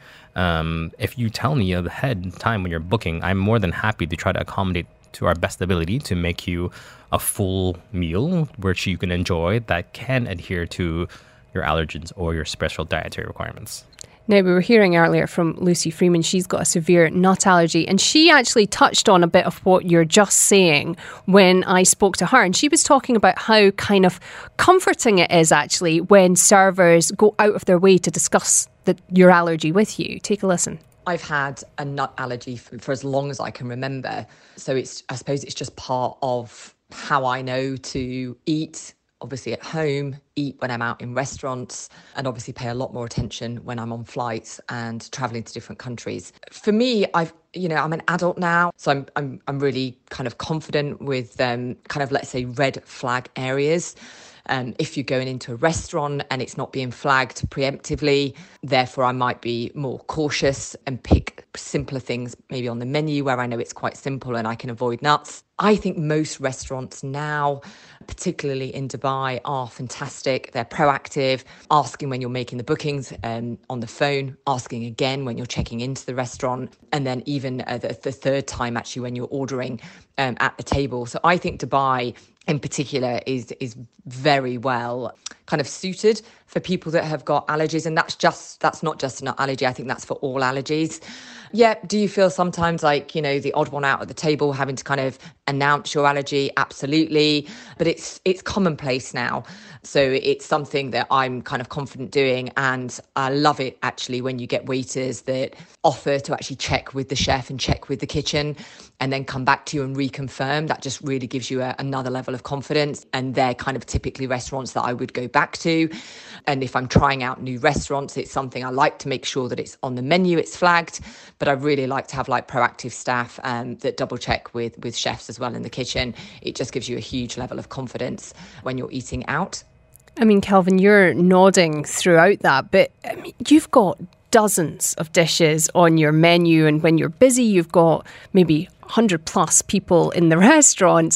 if you tell me ahead of time when you're booking, I'm more than happy to try to accommodate to our best ability to make you a full meal which you can enjoy that can adhere to your allergens or your special dietary requirements. Now, we were hearing earlier from Lucy Freeman, she's got a severe nut allergy, and she actually touched on a bit of what you're just saying when I spoke to her, and she was talking about how kind of comforting it is actually when servers go out of their way to discuss your allergy with you. Take a listen. I've had a nut allergy for as long as I can remember. So I suppose it's just part of how I know to eat, obviously at home, eat when I'm out in restaurants, and obviously pay a lot more attention when I'm on flights and traveling to different countries. For me, I'm an adult now, so I'm really kind of confident with kind of, let's say, red flag areas. If you're going into a restaurant and it's not being flagged preemptively, therefore I might be more cautious and pick simpler things maybe on the menu where I know it's quite simple and I can avoid nuts. I think most restaurants now, particularly in Dubai, are fantastic. They're proactive, asking when you're making the bookings on the phone, asking again when you're checking into the restaurant, and then even the third time actually when you're ordering at the table. So I think Dubai in particular is very well kind of suited for people that have got allergies. And that's not just an allergy. I think that's for all allergies. Yeah. Do you feel sometimes like, the odd one out at the table having to kind of announce your allergy? Absolutely. But it's commonplace now. So it's something that I'm kind of confident doing. And I love it actually when you get waiters that offer to actually check with the chef and check with the kitchen and then come back to you and reconfirm, that just really gives you another level of confidence. And they're kind of typically restaurants that I would go back to. And if I'm trying out new restaurants, it's something I like to make sure that it's on the menu, it's flagged. But I really like to have like proactive staff that double check with chefs as well in the kitchen. It just gives you a huge level of confidence when you're eating out. I mean, Kelvin, you're nodding throughout that, but I mean, you've got dozens of dishes on your menu, and when you're busy, you've got maybe 100 plus people in the restaurant.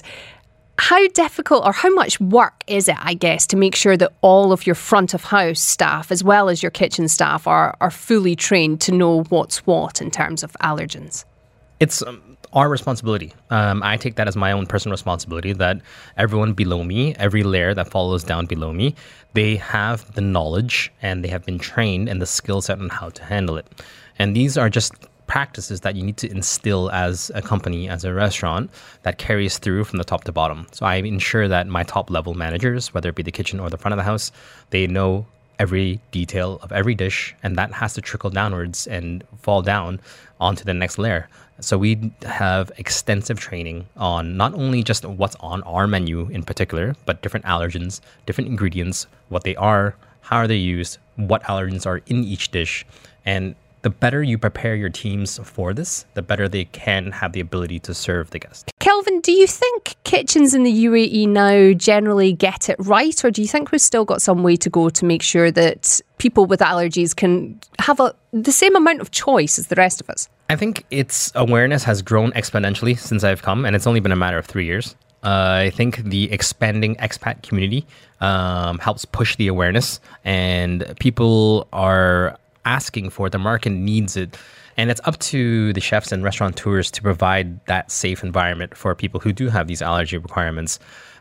How difficult or how much work is it, I guess, to make sure that all of your front of house staff, as well as your kitchen staff, are fully trained to know what's what in terms of allergens? It's our responsibility. I take that as my own personal responsibility, that everyone below me, every layer that follows down below me, they have the knowledge and they have been trained and the skill set on how to handle it. And these are just practices that you need to instill as a company, as a restaurant, that carries through from the top to bottom. So I ensure that my top level managers, whether it be the kitchen or the front of the house, they know every detail of every dish, and that has to trickle downwards and fall down onto the next layer. So we have extensive training on not only just what's on our menu in particular, but different allergens, different ingredients, what they are, how are they used, what allergens are in each dish. And the better you prepare your teams for this, the better they can have the ability to serve the guests. Kelvin, do you think kitchens in the UAE now generally get it right, or do you think we've still got some way to go to make sure that people with allergies can have the same amount of choice as the rest of us? I think its awareness has grown exponentially since I've come, and it's only been a matter of 3 years. I think the expanding expat community helps push the awareness, and people are asking for it. The market needs it. And it's up to the chefs and restaurateurs to provide that safe environment for people who do have these allergy requirements.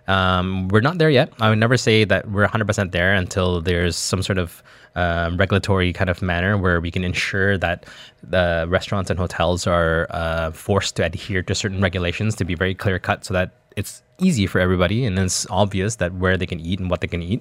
We're not there yet. I would never say that we're 100% there until there's some sort of regulatory kind of manner where we can ensure that the restaurants and hotels are forced to adhere to certain regulations to be very clear cut so that it's easy for everybody and it's obvious that where they can eat and what they can eat.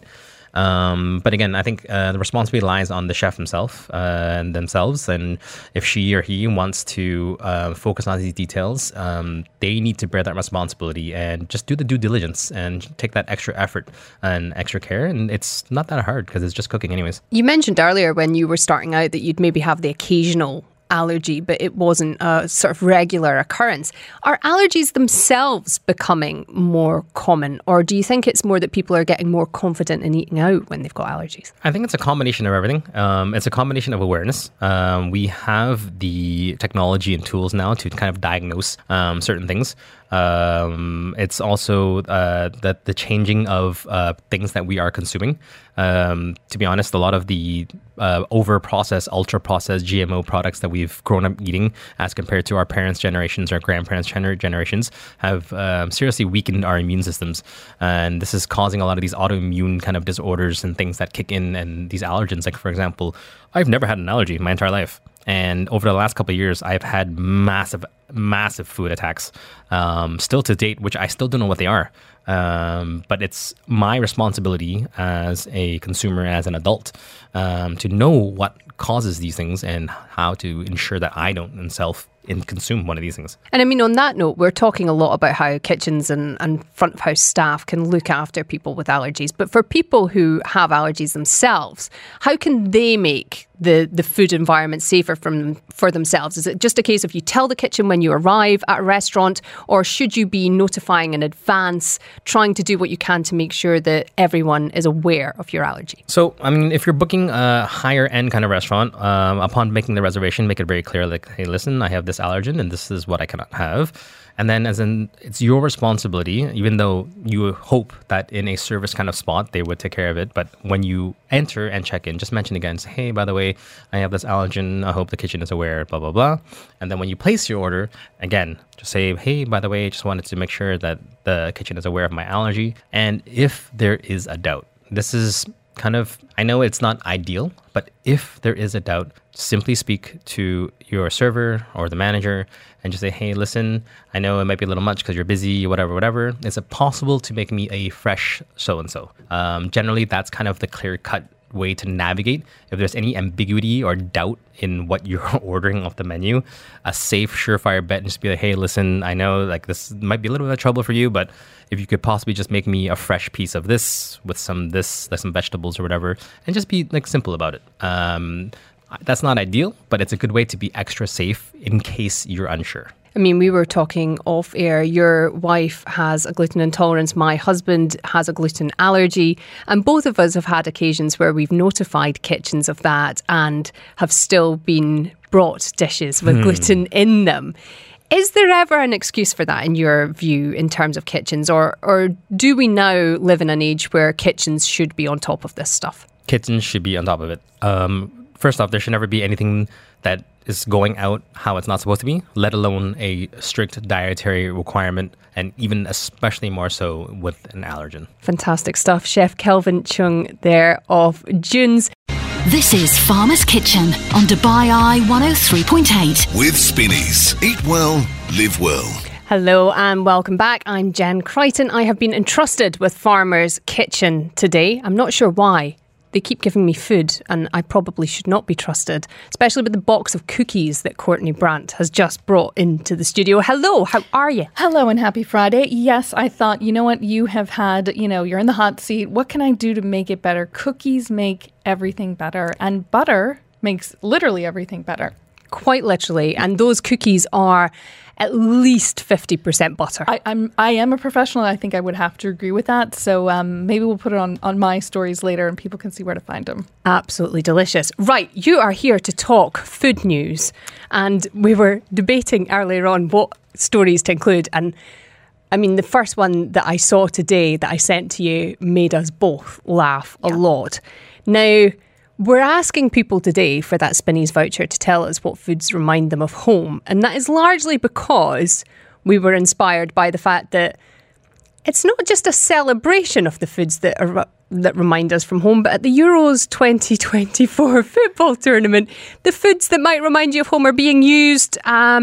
But again, I think the responsibility lies on the chef himself and themselves. And if she or he wants to focus on these details, they need to bear that responsibility and just do the due diligence and take that extra effort and extra care. And it's not that hard because it's just cooking anyways. You mentioned earlier when you were starting out that you'd maybe have the occasional allergy, but it wasn't a sort of regular occurrence. Are allergies themselves becoming more common, or do you think it's more that people are getting more confident in eating out when they've got allergies? I think it's a combination of everything. It's a combination of awareness. We have the technology and tools now to kind of diagnose certain things. It's also the changing of things that we are consuming. To be honest, a lot of the over-processed, ultra-processed GMO products that we've grown up eating as compared to our parents' generations, our grandparents' generations have seriously weakened our immune systems. And this is causing a lot of these autoimmune kind of disorders and things that kick in, and these allergens. Like, for example, I've never had an allergy my entire life. And over the last couple of years, I've had massive food attacks, still to date, which I still don't know what they are. But it's my responsibility as a consumer, as an adult, to know what causes these things and how to ensure that I don't myself consume one of these things. And I mean, on that note, we're talking a lot about how kitchens and front of house staff can look after people with allergies. But for people who have allergies themselves, how can they make the food environment safer for themselves? Is it just a case of you tell the kitchen when you arrive at a restaurant, or should you be notifying in advance, trying to do what you can to make sure that everyone is aware of your allergy? So, I mean, if you're booking a higher end kind of restaurant, upon making the reservation, make it very clear, like, hey, listen, I have this allergen and this is what I cannot have. And then it's your responsibility, even though you hope that in a service kind of spot, they would take care of it. But when you enter and check in, just mention again, say, hey, by the way, I have this allergen. I hope the kitchen is aware, blah, blah, blah. And then when you place your order, again, just say, hey, by the way, I just wanted to make sure that the kitchen is aware of my allergy. And if there is a doubt, this is kind of, I know it's not ideal, but if there is a doubt, simply speak to your server or the manager and just say, hey, listen, I know it might be a little much because you're busy, whatever. Is it possible to make me a fresh so-and-so? Generally, that's kind of the clear-cut way to navigate. If there's any ambiguity or doubt in what you're ordering off the menu, a safe, surefire bet and just be like, hey, listen, I know like this might be a little bit of trouble for you, but if you could possibly just make me a fresh piece of this with some vegetables or whatever, and just be like simple about it. That's not ideal, but it's a good way to be extra safe in case you're unsure. I mean, we were talking off air. Your wife has a gluten intolerance. My husband has a gluten allergy. And both of us have had occasions where we've notified kitchens of that and have still been brought dishes with gluten in them. Is there ever an excuse for that in your view in terms of kitchens? Or do we now live in an age where kitchens should be on top of this stuff? Kitchens should be on top of it. First off, there should never be anything that is going out how it's not supposed to be, let alone a strict dietary requirement, and even especially more so with an allergen. Fantastic stuff. Chef Kelvin Chung there of June's. This is Farmer's Kitchen on Dubai Eye 103.8. With Spinneys. Eat well, live well. Hello and welcome back. I'm Jen Crichton. I have been entrusted with Farmer's Kitchen today. I'm not sure why. They keep giving me food and I probably should not be trusted, especially with the box of cookies that Courtney Brandt has just brought into the studio. Hello, how are you? Hello and happy Friday. Yes, I thought, you know what, you have had, you're in the hot seat. What can I do to make it better? Cookies make everything better and butter makes literally everything better. Quite literally. And those cookies are at least 50% butter. I am a professional. I think I would have to agree with that. So maybe we'll put it on my stories later and people can see where to find them. Absolutely delicious. Right, you are here to talk food news. And we were debating earlier on what stories to include. And I mean, the first one that I saw today that I sent to you made us both laugh a lot. Now, we're asking people today for that Spinneys voucher to tell us what foods remind them of home. And that is largely because we were inspired by the fact that it's not just a celebration of the foods that remind us from home, but at the Euros 2024 football tournament, the foods that might remind you of home are being used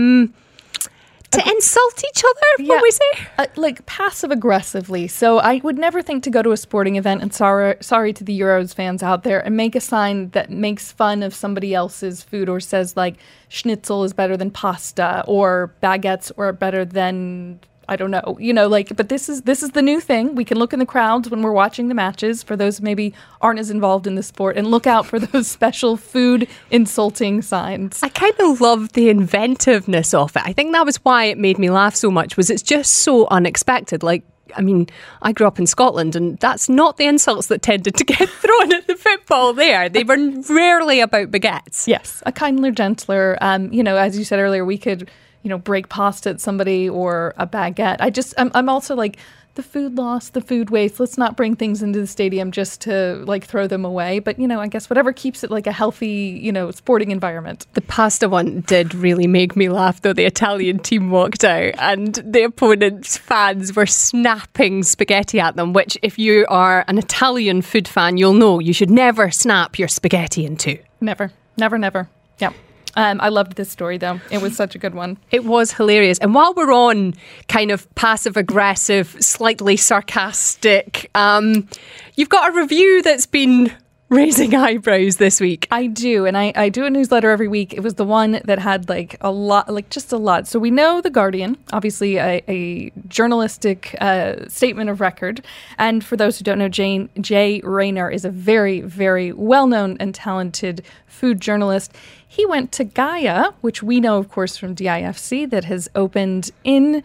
to insult each other, what we say? Like passive-aggressively. So I would never think to go to a sporting event, and sorry to the Euros fans out there, and make a sign that makes fun of somebody else's food or says like schnitzel is better than pasta or baguettes are better than, I don't know, but this is the new thing. We can look in the crowds when we're watching the matches for those who maybe aren't as involved in the sport and look out for those special food insulting signs. I kind of love the inventiveness of it. I think that was why it made me laugh so much, was it's just so unexpected. Like, I mean, I grew up in Scotland and that's not the insults that tended to get thrown at the football there. They were rarely about baguettes. Yes, a kindler, gentler, as you said earlier, we could break pasta at somebody or a baguette. I'm also like, the food loss, the food waste, let's not bring things into the stadium just to like throw them away. But, I guess whatever keeps it like a healthy, sporting environment. The pasta one did really make me laugh though. The Italian team walked out and the opponent's fans were snapping spaghetti at them, which if you are an Italian food fan, you'll know you should never snap your spaghetti in two. Never. Yeah. I loved this story, though. It was such a good one. It was hilarious. And while we're on kind of passive-aggressive, slightly sarcastic, you've got a review that's been raising eyebrows this week. I do. And I do a newsletter every week. It was the one that had just a lot. So we know The Guardian, obviously a journalistic statement of record. And for those who don't know, Jay Rayner is a very, very well-known and talented food journalist. He went to Gaia, which we know, of course, from DIFC, that has opened in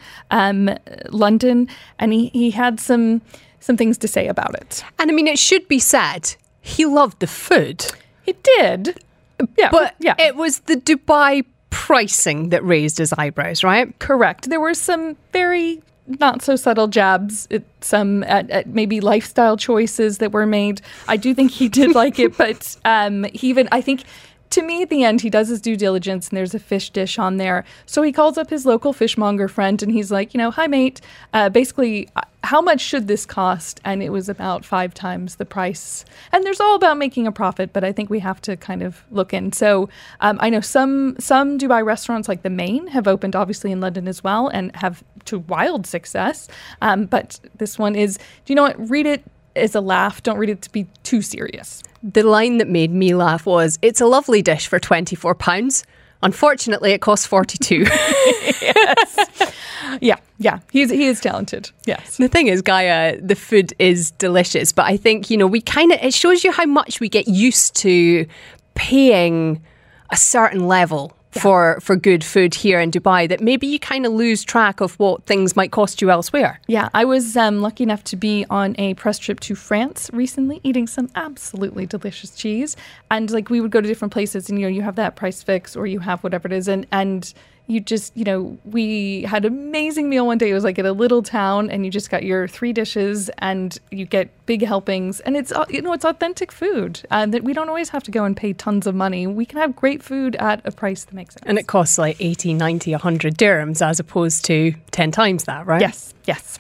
London. And he had some things to say about it. And I mean, it should be said, he loved the food. He did. Yeah. But it was the Dubai pricing that raised his eyebrows, right? Correct. There were some very not so subtle jabs at maybe lifestyle choices that were made. I do think he did like it, but I think to me, at the end, he does his due diligence and there's a fish dish on there. So he calls up his local fishmonger friend and he's like, hi, mate, basically, how much should this cost? And it was about 5 times the price. And there's all about making a profit, but I think we have to kind of look in. So I know some Dubai restaurants like the Main have opened obviously in London as well and have to wild success. But this one is, do you know what? Read it. as a laugh. Don't read it to be too serious. The line that made me laugh was, "It's a lovely dish for £24. Unfortunately, it costs 42." Yes. Yeah. He is talented. Yes. The thing is, Gaia, the food is delicious, but I think, it shows you how much we get used to paying a certain level for good food here in Dubai, that maybe you kind of lose track of what things might cost you elsewhere. Yeah, I was lucky enough to be on a press trip to France recently, eating some absolutely delicious cheese. And we would go to different places and, you have that price fix or you have whatever it is. And you just, we had an amazing meal one day. It was at a little town and you just got your 3 dishes and you get big helpings. And it's, it's authentic food. That we don't always have to go and pay tons of money. We can have great food at a price that makes sense. And it costs 80, 90, 100 dirhams as opposed to 10 times that, right? Yes.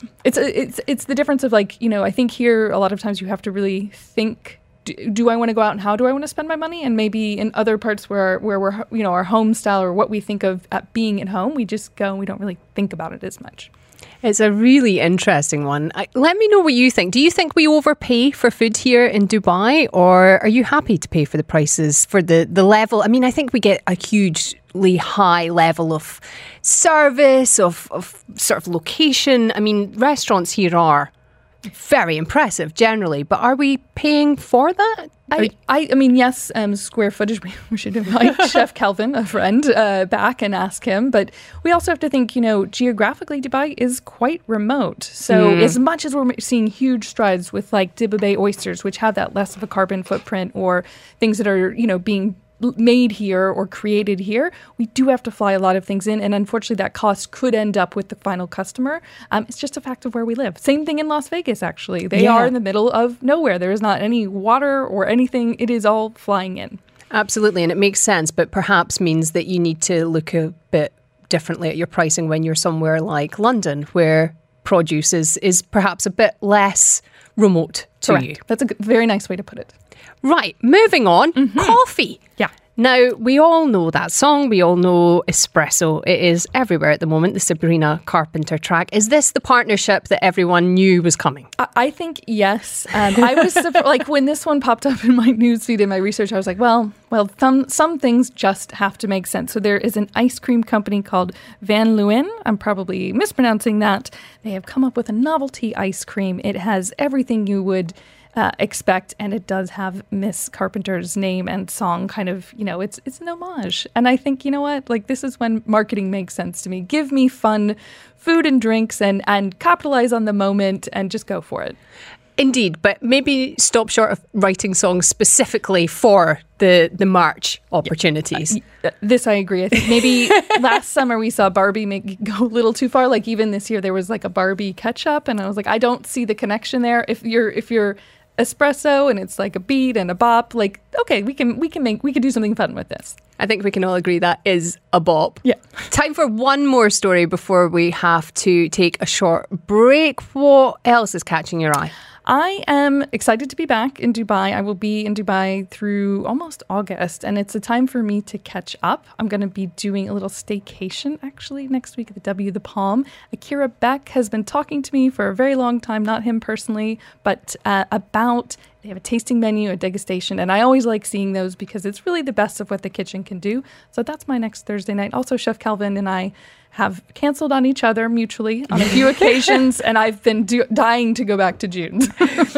It's the difference of I think here a lot of times you have to really think, do I want to go out and how do I want to spend my money? And maybe in other parts where we're, our home style or what we think of at being at home, we just go and we don't really think about it as much. It's a really interesting one. Let me know what you think. Do you think we overpay for food here in Dubai, or are you happy to pay for the prices, for the level? I mean, I think we get a hugely high level of service, of sort of location. I mean, restaurants here are very impressive generally, but are we paying for that? I mean, yes, square footage, we should invite Chef Calvin, a friend, back and ask him. But we also have to think, geographically, Dubai is quite remote. So as much as we're seeing huge strides with Dibba Bay oysters, which have that less of a carbon footprint, or things that are, being made here or created here, we do have to fly a lot of things in, and unfortunately that cost could end up with the final customer. It's just a fact of where we live. Same thing in Las Vegas, actually. They are in the middle of nowhere. There is not any water or anything. It is all flying in. Absolutely, and it makes sense, but perhaps means that you need to look a bit differently at your pricing when you're somewhere like London, where produce is perhaps a bit less remote to you. That's a very nice way to put it. Right, moving on. Coffee. Yeah. Now, we all know that song. We all know espresso. It is everywhere at the moment, the Sabrina Carpenter track. Is this the partnership that everyone knew was coming? I think yes. I was when this one popped up in my newsfeed in my research, I was like, well, some things just have to make sense. So there is an ice cream company called Van Leeuwen. I'm probably mispronouncing that. They have come up with a novelty ice cream. It has everything you would expect, and it does have Miss Carpenter's name and song kind of, it's an homage. And I think, this is when marketing makes sense to me. Give me fun food and drinks and capitalize on the moment and just go for it. Indeed, but maybe stop short of writing songs specifically for the March opportunities. This I agree. I think maybe last summer we saw Barbie go a little too far. Even this year there was a Barbie catch-up, and I was like, I don't see the connection there. If you're espresso and it's a beat and a bop, okay, we can do something fun with this. I think we can all agree that is a bop. Yeah. Time for one more story before we have to take a short break. What else is catching your eye? I am excited to be back in Dubai. I will be in Dubai through almost August, and it's a time for me to catch up. I'm going to be doing a little staycation, actually, next week at the W The Palm. Akira Beck has been talking to me for a very long time, not him personally, but about... They have a tasting menu, a degustation, and I always like seeing those because it's really the best of what the kitchen can do. So that's my next Thursday night. Also, Chef Calvin and I have canceled on each other mutually on a few occasions, and I've been dying to go back to June's.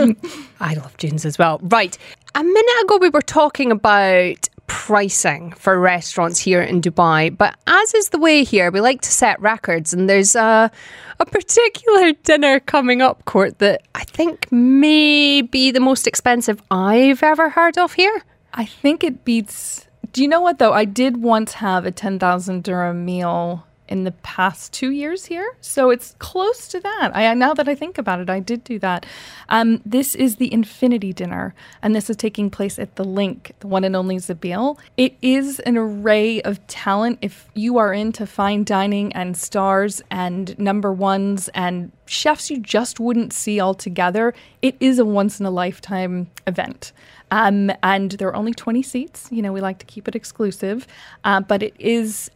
I love June's as well. Right. A minute ago, we were talking about pricing for restaurants here in Dubai, but as is the way here, we like to set records, and there's a particular dinner coming up, Court, that I think may be the most expensive I've ever heard of here. I think it beats... Do you know what, though? I did once have a 10,000 dirham meal in the past 2 years here. So it's close to that. Now that I think about it, I did do that. This is the Infinity Dinner, and this is taking place at the Link, the one and only Zabeel. It is an array of talent. If you are into fine dining and stars and number ones and chefs you just wouldn't see all together, it is a once-in-a-lifetime event. And there are only 20 seats. We like to keep it exclusive. But it is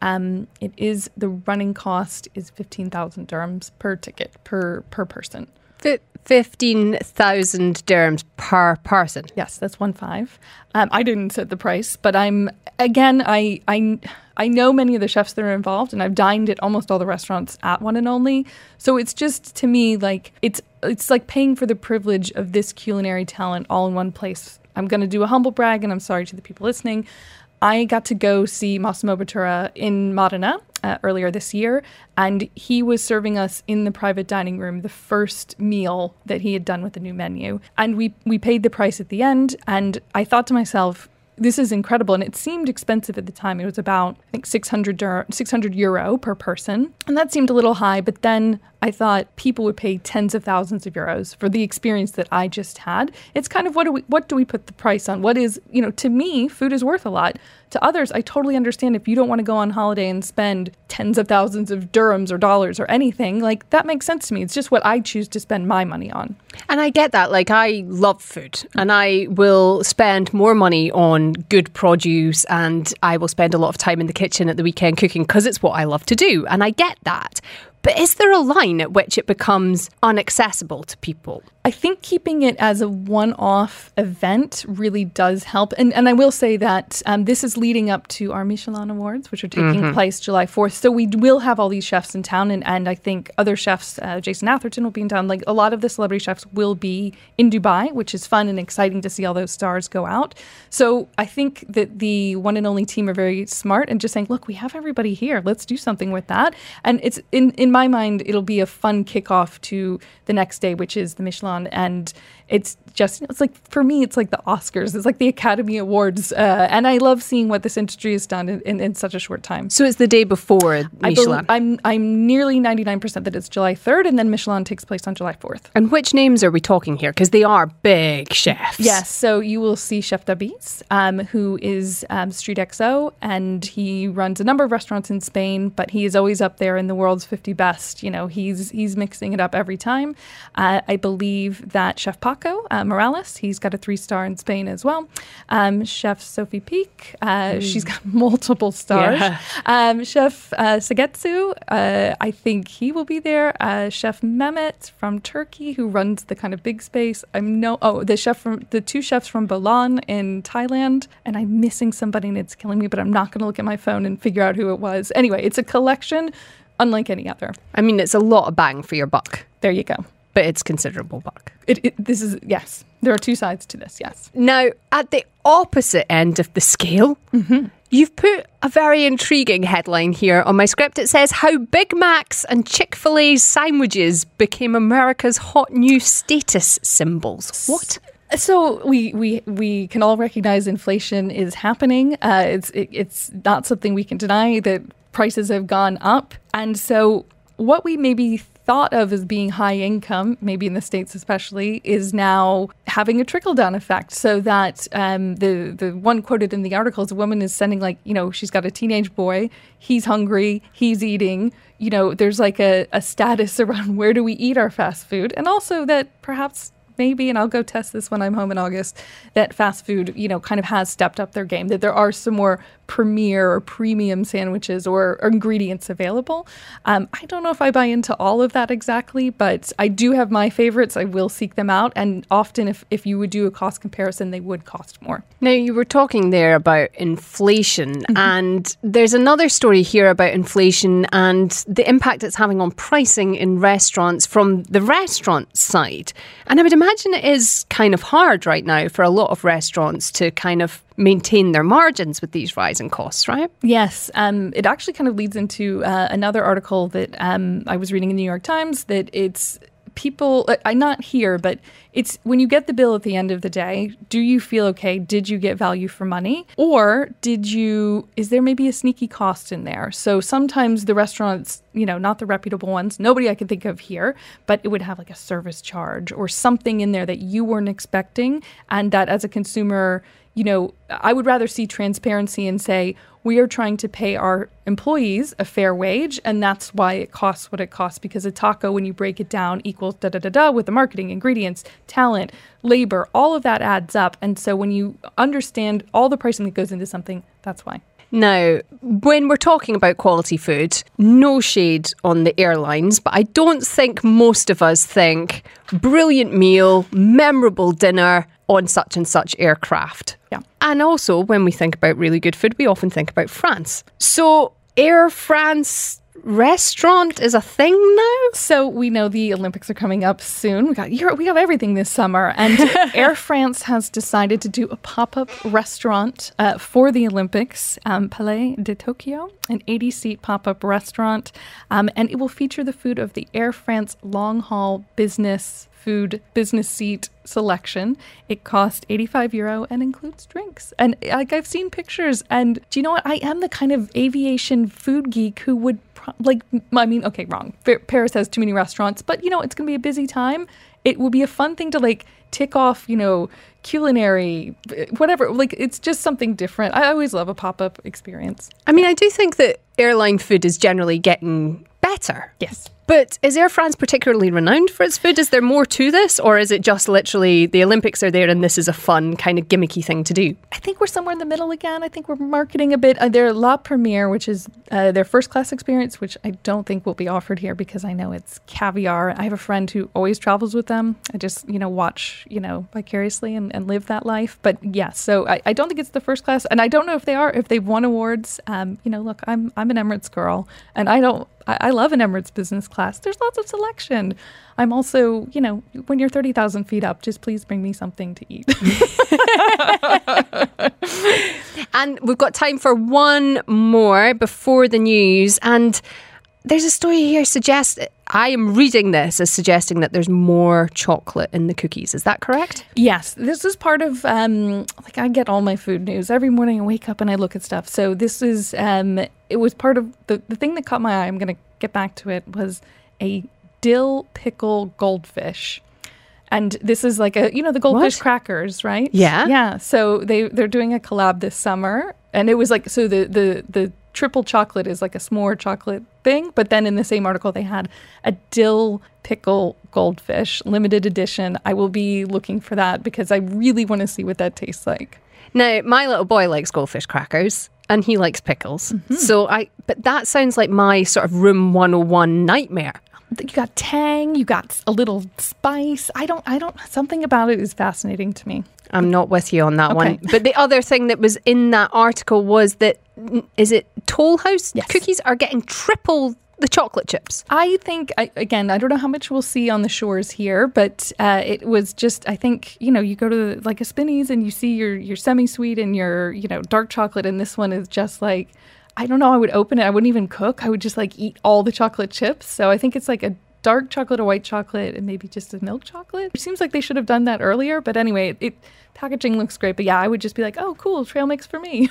the running cost is 15,000 dirhams per ticket, per person. 15,000 dirhams per person. Yes, that's 1.5. I didn't set the price, but I know many of the chefs that are involved, and I've dined at almost all the restaurants at One and Only. So it's just, to me, like it's like paying for the privilege of this culinary talent all in one place. I'm going to do a humble brag, and I'm sorry to the people listening. I got to go see Massimo Bottura in Modena earlier this year, and he was serving us in the private dining room the first meal that he had done with the new menu. And we paid the price at the end, and I thought to myself, this is incredible. And it seemed expensive at the time. It was about, I think, 600 euro per person. And that seemed a little high. But then I thought people would pay tens of thousands of euros for the experience that I just had. It's kind of, what do we put the price on? What is, to me, food is worth a lot. To others, I totally understand if you don't want to go on holiday and spend tens of thousands of dirhams or dollars or anything, like that makes sense to me. It's just what I choose to spend my money on. And I get that. Like, I love food and I will spend more money on good produce, and I will spend a lot of time in the kitchen at the weekend cooking because it's what I love to do. And I get that. But is there a line at which it becomes inaccessible to people? I think keeping it as a one-off event really does help. And I will say that this is leading up to our Michelin Awards, which are taking place July 4th. So we will have all these chefs in town. And I think other chefs, Jason Atherton will be in town. Like, a lot of the celebrity chefs will be in Dubai, which is fun and exciting to see all those stars go out. So I think that the One and Only team are very smart and just saying, look, we have everybody here. Let's do something with that. And it's in my mind, it'll be a fun kickoff to the next day, which is the Michelin. And it's just, it's like, for me, it's like the Oscars. It's like the Academy Awards. And I love seeing what this industry has done in such a short time. So it's the day before Michelin? I'm nearly 99% that it's July 3rd, and then Michelin takes place on July 4th. And which names are we talking here? Because they are big chefs. Yes, so you will see Chef Dabiz, who is Street XO, and he runs a number of restaurants in Spain, but he is always up there in the world's 50 best. He's mixing it up every time. I believe that Chef Paco Morales, he's got a 3-star in Spain as well. Chef Sophie Peak, she's got multiple stars. Yeah. Chef Sagetsu, I think he will be there. Chef Mehmet from Turkey, who runs the kind of big space. The 2 chefs from Balan in Thailand, and I'm missing somebody and it's killing me, but I'm not going to look at my phone and figure out who it was. Anyway, it's a collection unlike any other. I mean, it's a lot of bang for your buck. There you go. But it's considerable buck. Yes. There are 2 sides to this, yes. Now, at the opposite end of the scale, you've put a very intriguing headline here on my script. It says, how Big Macs and Chick-fil-A's sandwiches became America's hot new status symbols. What? So we can all recognize inflation is happening. It's not something we can deny that prices have gone up. And so what we maybe thought of as being high income, maybe in the States especially, is now having a trickle-down effect. So that the one quoted in the article is a woman is sending, she's got a teenage boy, he's hungry, he's eating. There's like a status around where do we eat our fast food. And also that perhaps maybe, and I'll go test this when I'm home in August, that fast food, kind of has stepped up their game, that there are some more premier or premium sandwiches or ingredients available. I don't know if I buy into all of that exactly, but I do have my favorites. I will seek them out. And often if you would do a cost comparison, they would cost more. Now, you were talking there about inflation, and there's another story here about inflation and the impact it's having on pricing in restaurants from the restaurant side. And I would imagine it is kind of hard right now for a lot of restaurants to kind of maintain their margins with these rising costs, right? Yes. It actually kind of leads into another article that I was reading in the New York Times, that it's people, not here, but it's when you get the bill at the end of the day, do you feel okay? Did you get value for money? Or is there maybe a sneaky cost in there? So sometimes the restaurants, not the reputable ones, nobody I can think of here, but it would have like a service charge or something in there that you weren't expecting. And that as a consumer, I would rather see transparency and say, we are trying to pay our employees a fair wage, and that's why it costs what it costs, because a taco, when you break it down, equals da-da-da-da with the marketing, ingredients, talent, labor, all of that adds up. And so when you understand all the pricing that goes into something, that's why. Now, when we're talking about quality food, no shade on the airlines, but I don't think most of us think brilliant meal, memorable dinner on such and such aircraft. Yeah. And also, when we think about really good food, we often think about France. So, Air France restaurant is a thing now? So we know the Olympics are coming up soon. We got everything this summer. And Air France has decided to do a pop-up restaurant for the Olympics, Palais de Tokyo, an 80-seat pop-up restaurant. And it will feature the food of the Air France long-haul business seat selection. It cost €85 and includes drinks. And I've seen pictures, and do you know what? I am the kind of aviation food geek who would wrong. Paris has too many restaurants, but it's going to be a busy time. It will be a fun thing to tick off, culinary, whatever. It's just something different. I always love a pop-up experience. I mean, I do think that airline food is generally getting better. Yes. But is Air France particularly renowned for its food? Is there more to this? Or is it just literally the Olympics are there and this is a fun kind of gimmicky thing to do? I think we're somewhere in the middle again. I think we're marketing a bit. Their La Première, which is their first class experience, which I don't think will be offered here because I know it's caviar. I have a friend who always travels with them. I just, watch, vicariously and live that life. But yeah, so I don't think it's the first class. And I don't know if they've won awards. Look, I'm an Emirates girl and I love an Emirates business class. There's lots of selection. I'm also, when you're 30,000 feet up, just please bring me something to eat. And we've got time for one more before the news. And there's a story here I am reading this as suggesting that there's more chocolate in the cookies. Is that correct? Yes. This is part of, I get all my food news. Every morning I wake up and I look at stuff. So this is, it was part of, the thing that caught my eye, I'm going to get back to it, was a dill pickle goldfish. And this is the goldfish crackers, right? Yeah. Yeah. So they're doing a collab this summer. And it was the triple chocolate is like a s'more chocolate thing. But then in the same article, they had a dill pickle goldfish, limited edition. I will be looking for that because I really want to see what that tastes like. Now, my little boy likes goldfish crackers and he likes pickles. Mm-hmm. But that sounds like my sort of Room 101 nightmare. You got tang, you got a little spice. Something about it is fascinating to me. I'm not with you on that one. But the other thing that was in that article was that, is it Toll House? Yes. Cookies are getting triple the chocolate chips. I think, I don't know how much we'll see on the shores here, but it was just, I think, you go to a Spinneys and you see your semi-sweet and your, dark chocolate, and this one is just I don't know, I would open it, I wouldn't even cook, I would just eat all the chocolate chips. So I think it's a dark chocolate, a white chocolate, and maybe just a milk chocolate. It seems like they should have done that earlier, but anyway, packaging looks great. But yeah, I would just be oh, cool, trail mix for me.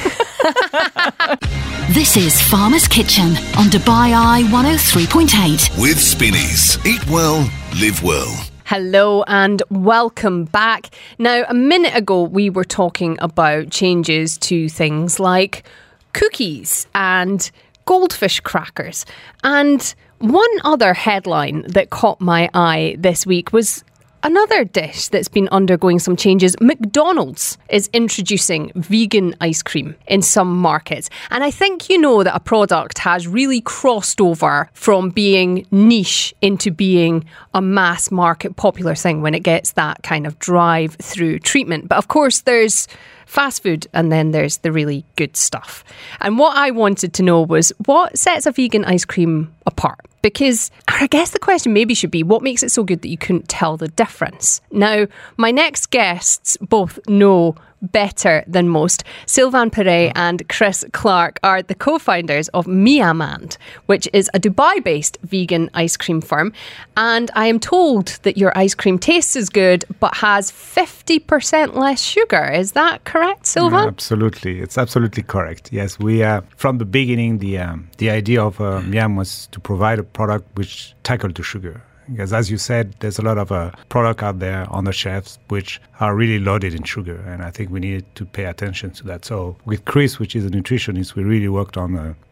This is Farmer's Kitchen on Dubai Eye 103.8. With Spinneys. Eat well, live well. Hello and welcome back. Now, a minute ago, we were talking about changes to things like cookies and goldfish crackers. And one other headline that caught my eye this week was another dish that's been undergoing some changes. McDonald's is introducing vegan ice cream in some markets. And I think you know that a product has really crossed over from being niche into being a mass market popular thing when it gets that kind of drive-through treatment. But of course, there's fast food and then there's the really good stuff. And what I wanted to know was what sets a vegan ice cream apart? Because I guess the question maybe should be, what makes it so good that you couldn't tell the difference? Now, my next guests both know better than most. Sylvain Perret and Chris Clark are the co-founders of Miamand, which is a Dubai-based vegan ice cream firm. And I am told that your ice cream tastes as good, but has 50% less sugar. Is that correct, Sylvain? Absolutely. It's absolutely correct. Yes, we from the beginning, the idea of Miam was to provide a product which tackled the sugar. Because as you said, there's a lot of product out there on the shelves which are really loaded in sugar. And I think we needed to pay attention to that. So with Chris, which is a nutritionist, we really worked on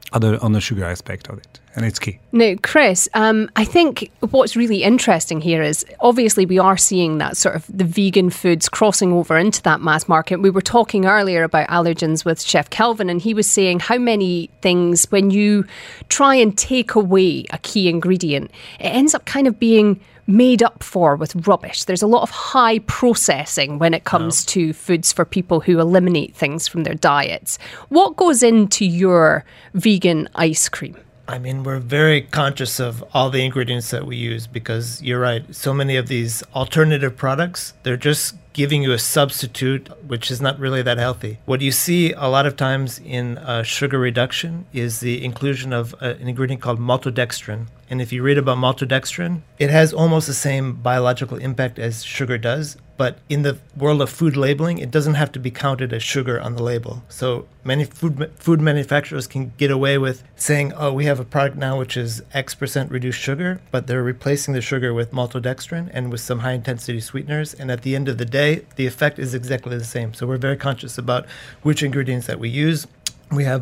on the sugar aspect of it, and it's key. Now, Chris, I think what's really interesting here is obviously we are seeing that sort of the vegan foods crossing over into that mass market. We were talking earlier about allergens with Chef Kelvin, and he was saying how many things, when you try and take away a key ingredient, it ends up kind of being made up for with rubbish. There's a lot of high processing when it comes to foods for people who eliminate things from their diets. What goes into your vegan ice cream? I mean, we're very conscious of all the ingredients that we use because you're right. So many of these alternative products, they're just giving you a substitute, which is not really that healthy. What you see a lot of times in sugar reduction is the inclusion of an ingredient called maltodextrin. And if you read about maltodextrin, it has almost the same biological impact as sugar does. But in the world of food labeling, it doesn't have to be counted as sugar on the label. So many food manufacturers can get away with saying, oh, we have a product now which is X% reduced sugar, but they're replacing the sugar with maltodextrin and with some high-intensity sweeteners. And at the end of the day, the effect is exactly the same. So we're very conscious about which ingredients that we use. We have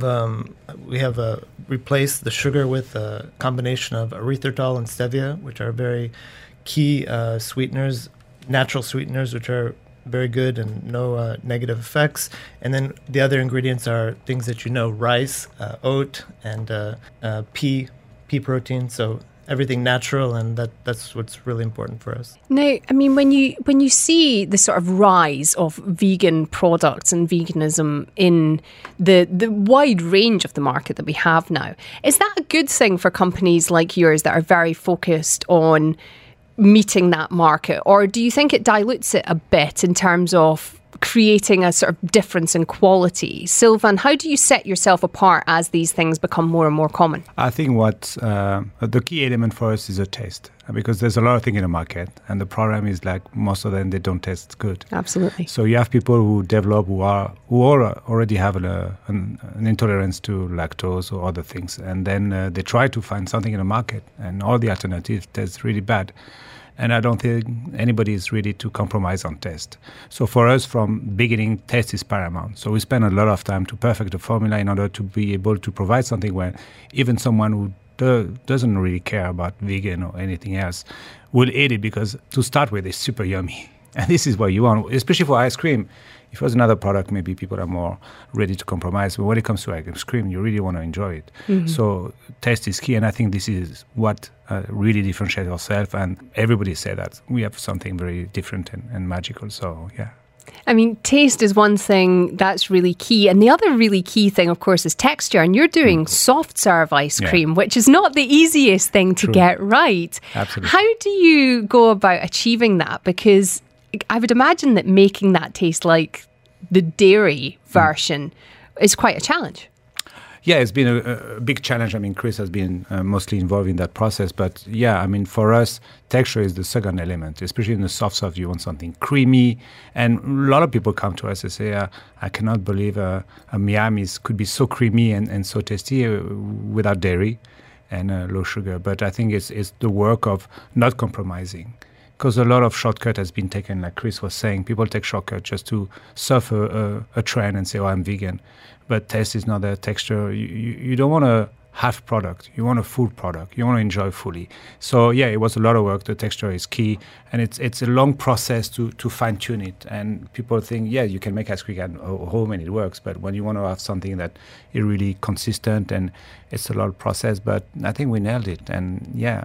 replaced the sugar with a combination of erythritol and stevia, which are very key sweeteners, natural sweeteners, which are very good and no negative effects. And then the other ingredients are things that rice, oat, and pea protein. So everything natural, and that's what's really important for us. Now, I mean, when you see the sort of rise of vegan products and veganism in the wide range of the market that we have now, is that a good thing for companies like yours that are very focused on meeting that market? Or do you think it dilutes it a bit in terms of creating a sort of difference in quality? Sylvain, how do you set yourself apart as these things become more and more common? I think what the key element for us is a taste, because there's a lot of things in the market, and the problem is like most of them, they don't taste good. Absolutely. So you have people who develop who already have an intolerance to lactose or other things, and then they try to find something in the market, and all the alternatives taste really bad. And I don't think anybody is ready to compromise on taste. So for us, from beginning, taste is paramount. So we spend a lot of time to perfect the formula in order to be able to provide something where even someone who doesn't really care about vegan or anything else will eat it, because to start with, it's super yummy. And this is what you want, especially for ice cream. If it was another product, maybe people are more ready to compromise. But when it comes to ice cream, you really want to enjoy it. Mm-hmm. So taste is key, and I think this is what really differentiates ourselves. And everybody said that we have something very different and magical. So, yeah. I mean, taste is one thing that's really key. And the other really key thing, of course, is texture. And you're doing soft serve ice cream, which is not the easiest thing to get right. Absolutely. How do you go about achieving that? Because I would imagine that making that taste like the dairy version is quite a challenge. Yeah, it's been a big challenge. I mean, Chris has been mostly involved in that process. But yeah, I mean, for us, texture is the second element, especially in the soft serve. You want something creamy. And a lot of people come to us and say, I cannot believe a Miam could be so creamy and so tasty without dairy and low sugar. But I think it's the work of not compromising. Because a lot of shortcut has been taken, like Chris was saying. People take shortcut just to surf a trend and say, I'm vegan. But taste is not a texture. You don't want a half product. You want a full product. You want to enjoy fully. So, yeah, it was a lot of work. The texture is key. And it's a long process to fine-tune it. And people think, you can make ice cream at home and it works. But when you want to have something that is really consistent, and it's a lot of process. But I think we nailed it. And,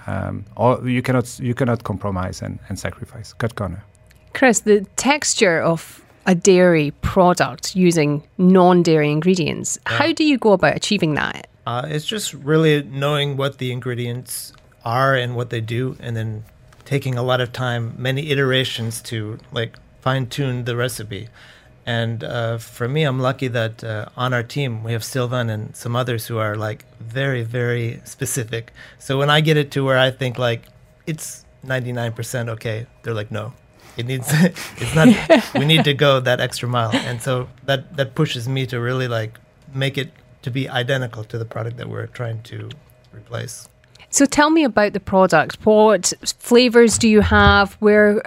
you cannot compromise and sacrifice. Cut corner. Chris, the texture of a dairy product using non-dairy ingredients, how do you go about achieving that? It's just really knowing what the ingredients are and what they do, and then taking a lot of time, many iterations to fine-tune the recipe. And for me, I'm lucky that on our team, we have Sylvain and some others who are very, very specific. So when I get it to where I think it's 99% okay, they're like, no. It's not, we need to go that extra mile. And so that pushes me to really make it to be identical to the product that we're trying to replace. So tell me about the product. What flavors do you have? Where,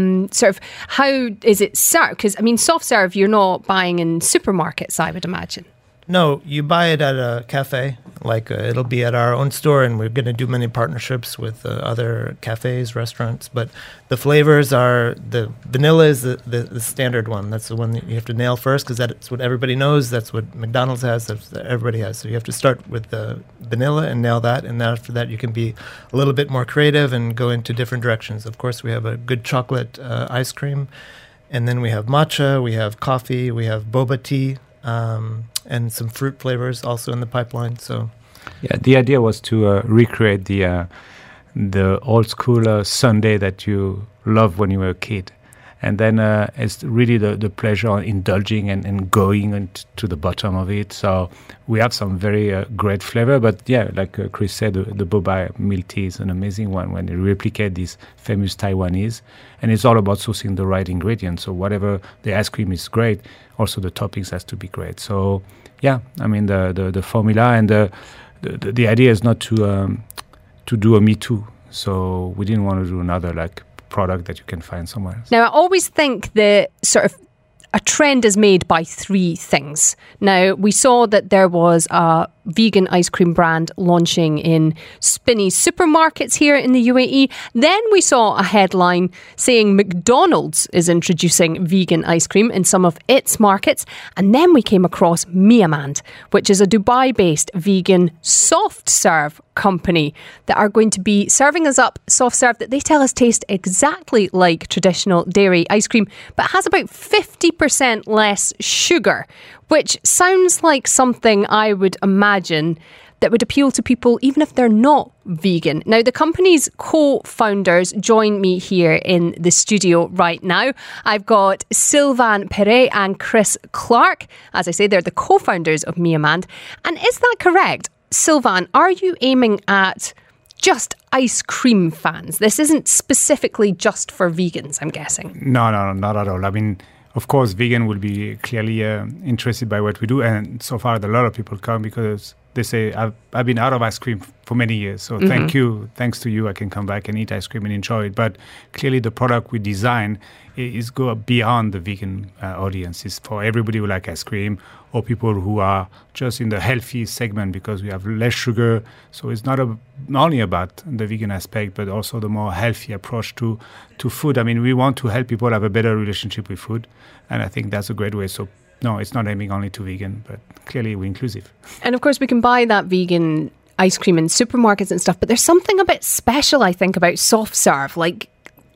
how is it served? Because, I mean, soft serve, you're not buying in supermarkets, I would imagine. No, you buy it at a cafe, Like it'll be at our own store, and we're going to do many partnerships with other cafes, restaurants. But the flavors are, the vanilla is the standard one. That's the one that you have to nail first, because that's what everybody knows. That's what McDonald's has. That's what everybody has. So you have to start with the vanilla and nail that. And then after that, you can be a little bit more creative and go into different directions. Of course, we have a good chocolate ice cream. And then we have matcha, we have coffee, we have boba tea, and some fruit flavors also in the pipeline. So, yeah, the idea was to recreate the old school sundae that you loved when you were a kid, and then it's really the pleasure of indulging and going to the bottom of it. So we have some very great flavor, but yeah, like Chris said, the boba milk tea is an amazing one when they replicate these famous Taiwanese, and it's all about sourcing the right ingredients. So whatever the ice cream is great, also the toppings has to be great. So yeah, I mean the formula and the idea is not to do a Me Too. So we didn't want to do another like product that you can find somewhere else. Now, I always think that sort of a trend is made by three things. Now, we saw that there was a vegan ice cream brand launching in Spinneys supermarkets here in the UAE. Then we saw a headline saying McDonald's is introducing vegan ice cream in some of its markets. And then we came across Miamand, which is a Dubai-based vegan soft serve company that are going to be serving us up soft serve that they tell us taste exactly like traditional dairy ice cream, but has about 50% less sugar, which sounds like something I would imagine that would appeal to people even if they're not vegan. Now, the company's co-founders join me here in the studio right now. I've got Sylvain Perret and Chris Clark. As I say, they're the co-founders of Miamand. And is that correct? Sylvain, are you aiming at just ice cream fans? This isn't specifically just for vegans, I'm guessing. No, not at all. I mean, of course, vegan will be clearly interested by what we do. And so far, a lot of people come because they say, I've been out of ice cream for many years. So thanks to you, I can come back and eat ice cream and enjoy it. But clearly the product we design is go beyond the vegan audience. It's for everybody who like ice cream or people who are just in the healthy segment because we have less sugar. So it's not only about the vegan aspect, but also the more healthy approach to food. I mean, we want to help people have a better relationship with food. And I think that's a great way. So no, it's not aiming only to vegan, but clearly we're inclusive. And of course, we can buy that vegan ice cream in supermarkets and stuff, but there's something a bit special, I think, about soft serve. Like,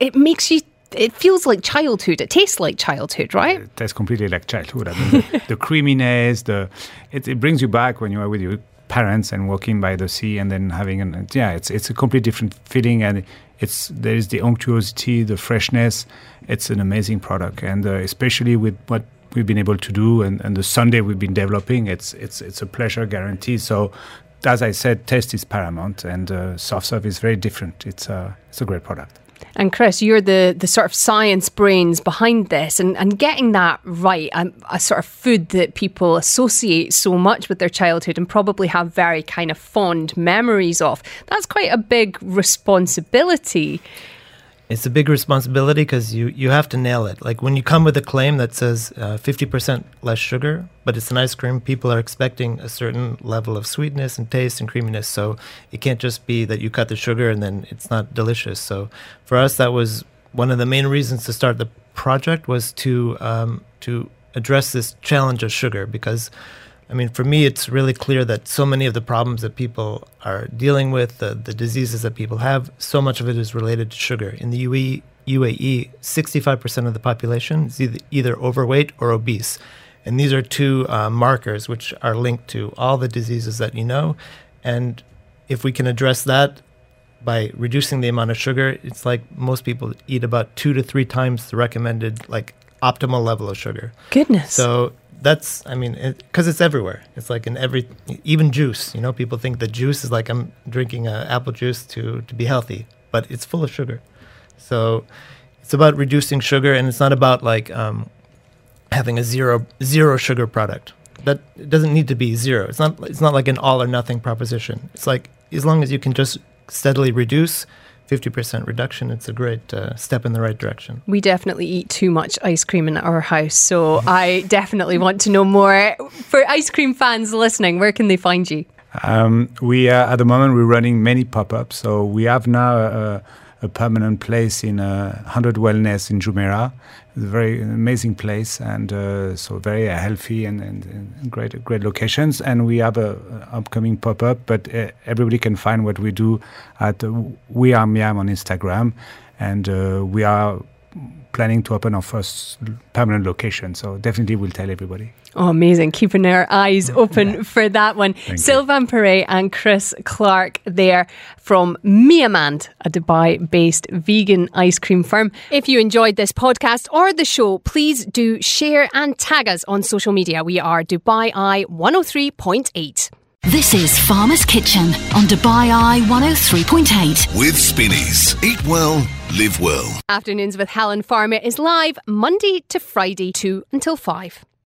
it feels like childhood. It tastes like childhood, right? It tastes completely like childhood. I mean, the creaminess, it brings you back when you are with your parents and walking by the sea and then having it's a completely different feeling, and there is the unctuosity, the freshness. It's an amazing product, and especially with what we've been able to do and the sundae we've been developing, it's a pleasure guarantee. So, as I said, taste is paramount, and soft serve is very different. It's a great product. And Chris, you're the sort of science brains behind this, and getting that right, a sort of food that people associate so much with their childhood and probably have very kind of fond memories of. That's quite a big responsibility. It's a big responsibility because you have to nail it. Like when you come with a claim that says 50% less sugar, but it's an ice cream, people are expecting a certain level of sweetness and taste and creaminess. So it can't just be that you cut the sugar and then it's not delicious. So for us, that was one of the main reasons to start the project, was to address this challenge of sugar. Because, I mean, for me, it's really clear that so many of the problems that people are dealing with, the diseases that people have, so much of it is related to sugar. In the UAE, 65% of the population is either overweight or obese. And these are two markers which are linked to all the diseases that you know. And if we can address that by reducing the amount of sugar, it's like most people eat about 2 to 3 times the recommended, like, optimal level of sugar. Goodness. So that's, I mean, because it's everywhere. It's like in even juice. You know, people think that juice is like I'm drinking apple juice to be healthy, but it's full of sugar. So it's about reducing sugar, and it's not about like having a zero sugar product. That it doesn't need to be zero. It's not like an all or nothing proposition. It's like as long as you can just steadily reduce. 50% reduction, it's a great step in the right direction. We definitely eat too much ice cream in our house, so I definitely want to know more. For ice cream fans listening, where can they find you? We at the moment we're running many pop-ups. So we have now a permanent place in 100 Wellness in Jumeirah. It's a very amazing place, and so very healthy and great locations. And we have a upcoming pop-up, but everybody can find what we do at We Are Miam on Instagram, and we are planning to open our first permanent location. So definitely we'll tell everybody. Oh, amazing. Keeping our eyes open for that one. Sylvain Perret and Chris Clark there from Miamand, a Dubai-based vegan ice cream firm. If you enjoyed this podcast or the show, please do share and tag us on social media. We are Dubai Eye 103.8. This is Farmer's Kitchen on Dubai Eye 103.8. With Spinneys. Eat well, live well. Afternoons with Helen Farmer is live Monday to Friday 2 until 5.